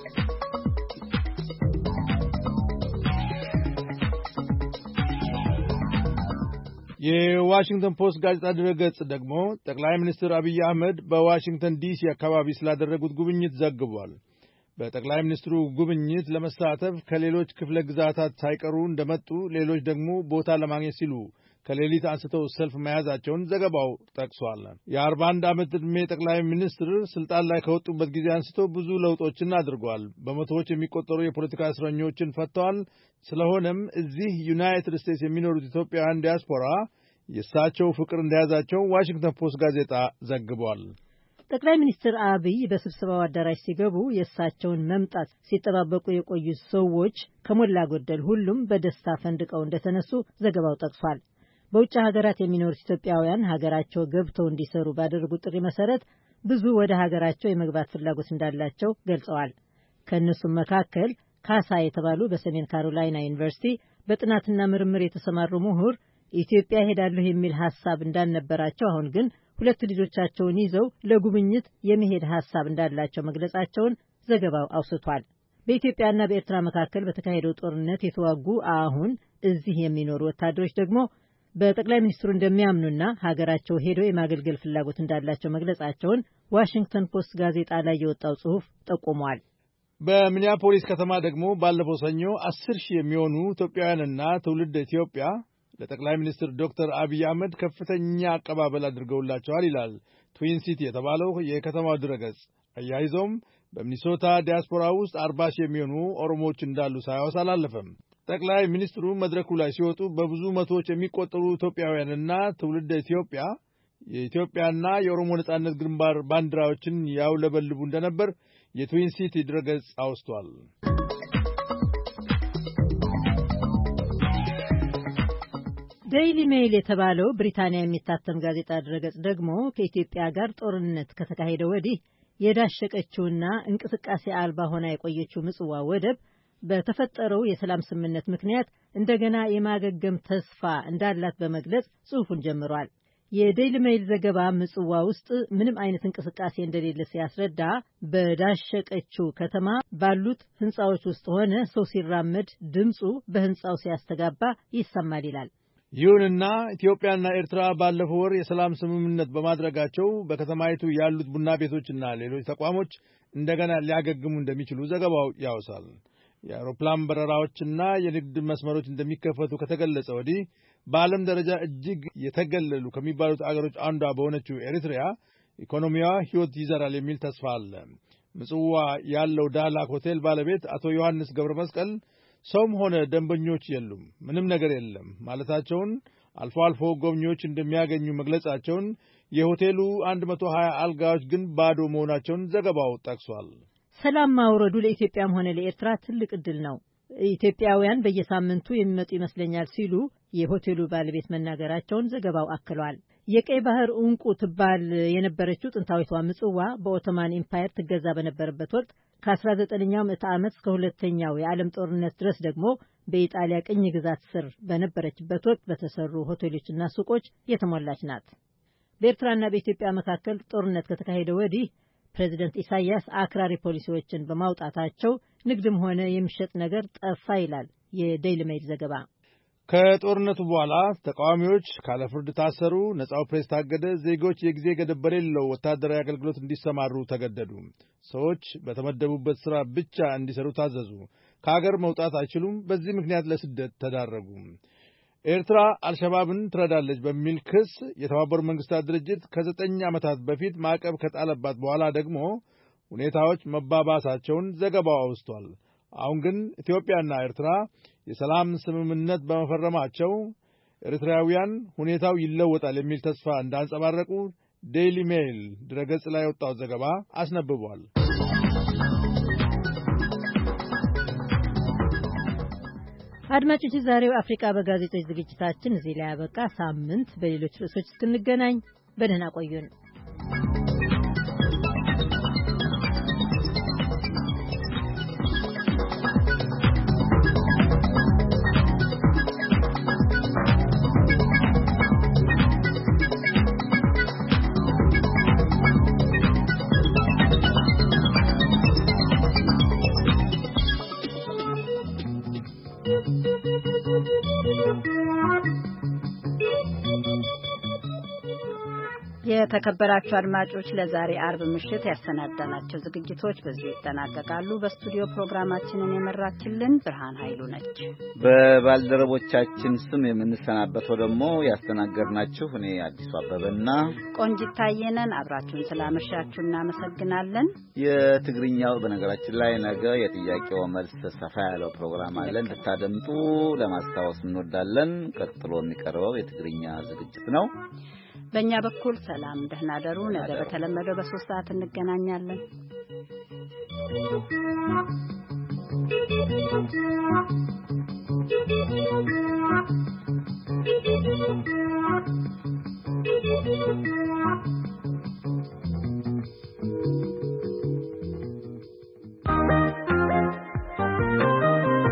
የዋሽንግተን ፖስት ጋዜጣ ድረገጽ ደግሞ ጠቅላይ ሚኒስትር አብይ አህመድ በዋሽንግተን ዲሲ አካባቢ ስላደረጉት ጉብኝት ዘግቧል። በጠቅላይ ሚኒስትሩ ጉብኝት ለመሳተፍ ከሌሎች ክፍለ ግዛታት ሳይቀሩ እንደመጡ፣ ሌሎች ደግሞ ቦታ ለማግኘት ሲሉ ከሌሊት አንስተው ሰልፍ መያዛቸውን ዘገባው ጠቅሷል። የአርባ አንድ ዓመት ዕድሜ ጠቅላይ ሚኒስትር ስልጣን ላይ ከወጡበት ጊዜ አንስቶ ብዙ ለውጦችን አድርጓል። በመቶዎች የሚቆጠሩ የፖለቲካ እስረኞችን ፈተዋል። ስለሆነም እዚህ ዩናይትድ ስቴትስ የሚኖሩት ኢትዮጵያውያን ዲያስፖራ የእሳቸው ፍቅር እንደያዛቸው ዋሽንግተን ፖስት ጋዜጣ ዘግቧል። ጠቅላይ ሚኒስትር አብይ በስብሰባው አዳራሽ ሲገቡ የእሳቸውን መምጣት ሲጠባበቁ የቆዩት ሰዎች ከሞላ ጎደል ሁሉም በደስታ ፈንድቀው እንደተነሱ ዘገባው ጠቅሷል። በውጭ ሀገራት የሚኖሩት ኢትዮጵያውያን ሀገራቸው ገብተው እንዲሰሩ ባደረጉት ጥሪ መሰረት ብዙ ወደ ሀገራቸው የመግባት ፍላጎት እንዳላቸው ገልጸዋል። ከእነሱም መካከል ካሳ የተባሉ በሰሜን ካሮላይና ዩኒቨርሲቲ በጥናትና ምርምር የተሰማሩ ምሁር ኢትዮጵያ ሄዳለሁ የሚል ሀሳብ እንዳልነበራቸው አሁን ግን ሁለት ልጆቻቸውን ይዘው ለጉብኝት የመሄድ ሀሳብ እንዳላቸው መግለጻቸውን ዘገባው አውስቷል። በኢትዮጵያና በኤርትራ መካከል በተካሄደው ጦርነት የተዋጉ አሁን እዚህ የሚኖሩ ወታደሮች ደግሞ በጠቅላይ ሚኒስትሩ እንደሚያምኑና ሀገራቸው ሄደው የማገልገል ፍላጎት እንዳላቸው መግለጻቸውን ዋሽንግተን ፖስት ጋዜጣ ላይ የወጣው ጽሑፍ ጠቁሟል። በሚኒያፖሊስ ከተማ ደግሞ ባለፈው ሰኞ አስር ሺህ የሚሆኑ ኢትዮጵያውያንና ትውልድ ኢትዮጵያ ለጠቅላይ ሚኒስትር ዶክተር አብይ አህመድ ከፍተኛ አቀባበል አድርገውላቸዋል ይላል ትዊን ሲቲ የተባለው የከተማው ድረገጽ። አያይዘውም በሚኒሶታ ዲያስፖራ ውስጥ አርባ ሺህ የሚሆኑ ኦሮሞዎች እንዳሉ ሳያወስ አላለፈም። ጠቅላይ ሚኒስትሩ መድረኩ ላይ ሲወጡ በብዙ መቶዎች የሚቆጠሩ ኢትዮጵያውያንና ትውልደ ኢትዮጵያ የኢትዮጵያና የኦሮሞ ነጻነት ግንባር ባንዲራዎችን ያውለበልቡ እንደነበር የትዊን ሲቲ ድረገጽ አውስቷል። ዴይሊ ሜይል የተባለው ብሪታንያ የሚታተም ጋዜጣ ድረገጽ ደግሞ ከኢትዮጵያ ጋር ጦርነት ከተካሄደ ወዲህ የዳሸቀችውና እንቅስቃሴ አልባ ሆና የቆየችው ምጽዋ ወደብ በተፈጠረው የሰላም ስምምነት ምክንያት እንደገና የማገገም ተስፋ እንዳላት በመግለጽ ጽሑፉን ጀምሯል። የዴይሊ ሜይል ዘገባ ምጽዋ ውስጥ ምንም አይነት እንቅስቃሴ እንደሌለ ሲያስረዳ በዳሸቀችው ከተማ ባሉት ህንፃዎች ውስጥ ሆነ ሰው ሲራመድ ድምፁ በህንፃው ሲያስተጋባ ይሰማል ይላል። ይሁንና ኢትዮጵያና ኤርትራ ባለፈው ወር የሰላም ስምምነት በማድረጋቸው በከተማይቱ ያሉት ቡና ቤቶችና ሌሎች ተቋሞች እንደገና ሊያገግሙ እንደሚችሉ ዘገባው ያወሳል። የአውሮፕላን በረራዎችና የንግድ መስመሮች እንደሚከፈቱ ከተገለጸ ወዲህ በዓለም ደረጃ እጅግ የተገለሉ ከሚባሉት አገሮች አንዷ በሆነችው ኤሪትሪያ ኢኮኖሚዋ ሕይወት ይዘራል የሚል ተስፋ አለ። ምጽዋ ያለው ዳህላክ ሆቴል ባለቤት አቶ ዮሐንስ ገብረ መስቀል ሰውም ሆነ ደንበኞች የሉም፣ ምንም ነገር የለም ማለታቸውን፣ አልፎ አልፎ ጎብኚዎች እንደሚያገኙ መግለጻቸውን፣ የሆቴሉ አንድ መቶ ሀያ አልጋዎች ግን ባዶ መሆናቸውን ዘገባው ጠቅሷል። ሰላም ማውረዱ ለኢትዮጵያም ሆነ ለኤርትራ ትልቅ ዕድል ነው። ኢትዮጵያውያን በየሳምንቱ የሚመጡ ይመስለኛል ሲሉ የሆቴሉ ባለቤት መናገራቸውን ዘገባው አክሏል። የቀይ ባህር ዕንቁ ትባል የነበረችው ጥንታዊቷ ምጽዋ በኦቶማን ኢምፓየር ትገዛ በነበረበት ወቅት ከአስራ ዘጠነኛው ምዕተ ዓመት እስከ ሁለተኛው የዓለም ጦርነት ድረስ ደግሞ በኢጣሊያ ቅኝ ግዛት ስር በነበረችበት ወቅት በተሰሩ ሆቴሎችና ሱቆች የተሞላች ናት። በኤርትራና በኢትዮጵያ መካከል ጦርነት ከተካሄደ ወዲህ ፕሬዚደንት ኢሳያስ አክራሪ ፖሊሲዎችን በማውጣታቸው ንግድም ሆነ የሚሸጥ ነገር ጠፋ ይላል የዴይሊ ሜይል ዘገባ። ከጦርነቱ በኋላ ተቃዋሚዎች ካለ ፍርድ ታሰሩ፣ ነጻው ፕሬስ ታገደ፣ ዜጎች የጊዜ ገደብ በሌለው ወታደራዊ አገልግሎት እንዲሰማሩ ተገደዱ፣ ሰዎች በተመደቡበት ሥራ ብቻ እንዲሰሩ ታዘዙ፣ ከአገር መውጣት አይችሉም፣ በዚህ ምክንያት ለስደት ተዳረጉ። ኤርትራ አልሸባብን ትረዳለች በሚል ክስ የተባበሩት መንግስታት ድርጅት ከዘጠኝ ዓመታት በፊት ማዕቀብ ከጣለባት በኋላ ደግሞ ሁኔታዎች መባባሳቸውን ዘገባው አውስቷል። አሁን ግን ኢትዮጵያና ኤርትራ የሰላም ስምምነት በመፈረማቸው ኤርትራውያን ሁኔታው ይለወጣል የሚል ተስፋ እንዳንጸባረቁ ዴይሊ ሜይል ድረገጽ ላይ የወጣው ዘገባ አስነብቧል። አድማጮች፣ ዛሬው አፍሪካ በጋዜጦች ዝግጅታችን እዚህ ላይ ያበቃ። ሳምንት በሌሎች ርዕሶች እስክንገናኝ በደህና ቆዩን። የተከበራችሁ አድማጮች ለዛሬ አርብ ምሽት ያሰናዳናቸው ዝግጅቶች በዚሁ ይጠናቀቃሉ። በስቱዲዮ ፕሮግራማችንን የመራችልን ብርሃን ኃይሉ ነች። በባልደረቦቻችን ስም የምንሰናበተው ደግሞ ያስተናገድናችሁ እኔ አዲሱ አበበና ቆንጂት ታየ ነን። አብራችሁን ስላመሻችሁ እናመሰግናለን። የትግርኛው በነገራችን ላይ ነገ የጥያቄው መልስ ሰፋ ያለው ፕሮግራም አለ እንድታደምጡ ለማስታወስ እንወዳለን። ቀጥሎ የሚቀርበው የትግርኛ ዝግጅት ነው። በእኛ በኩል ሰላም፣ ደህና ደሩ። ነገ በተለመደው በሶስት ሰዓት እንገናኛለን።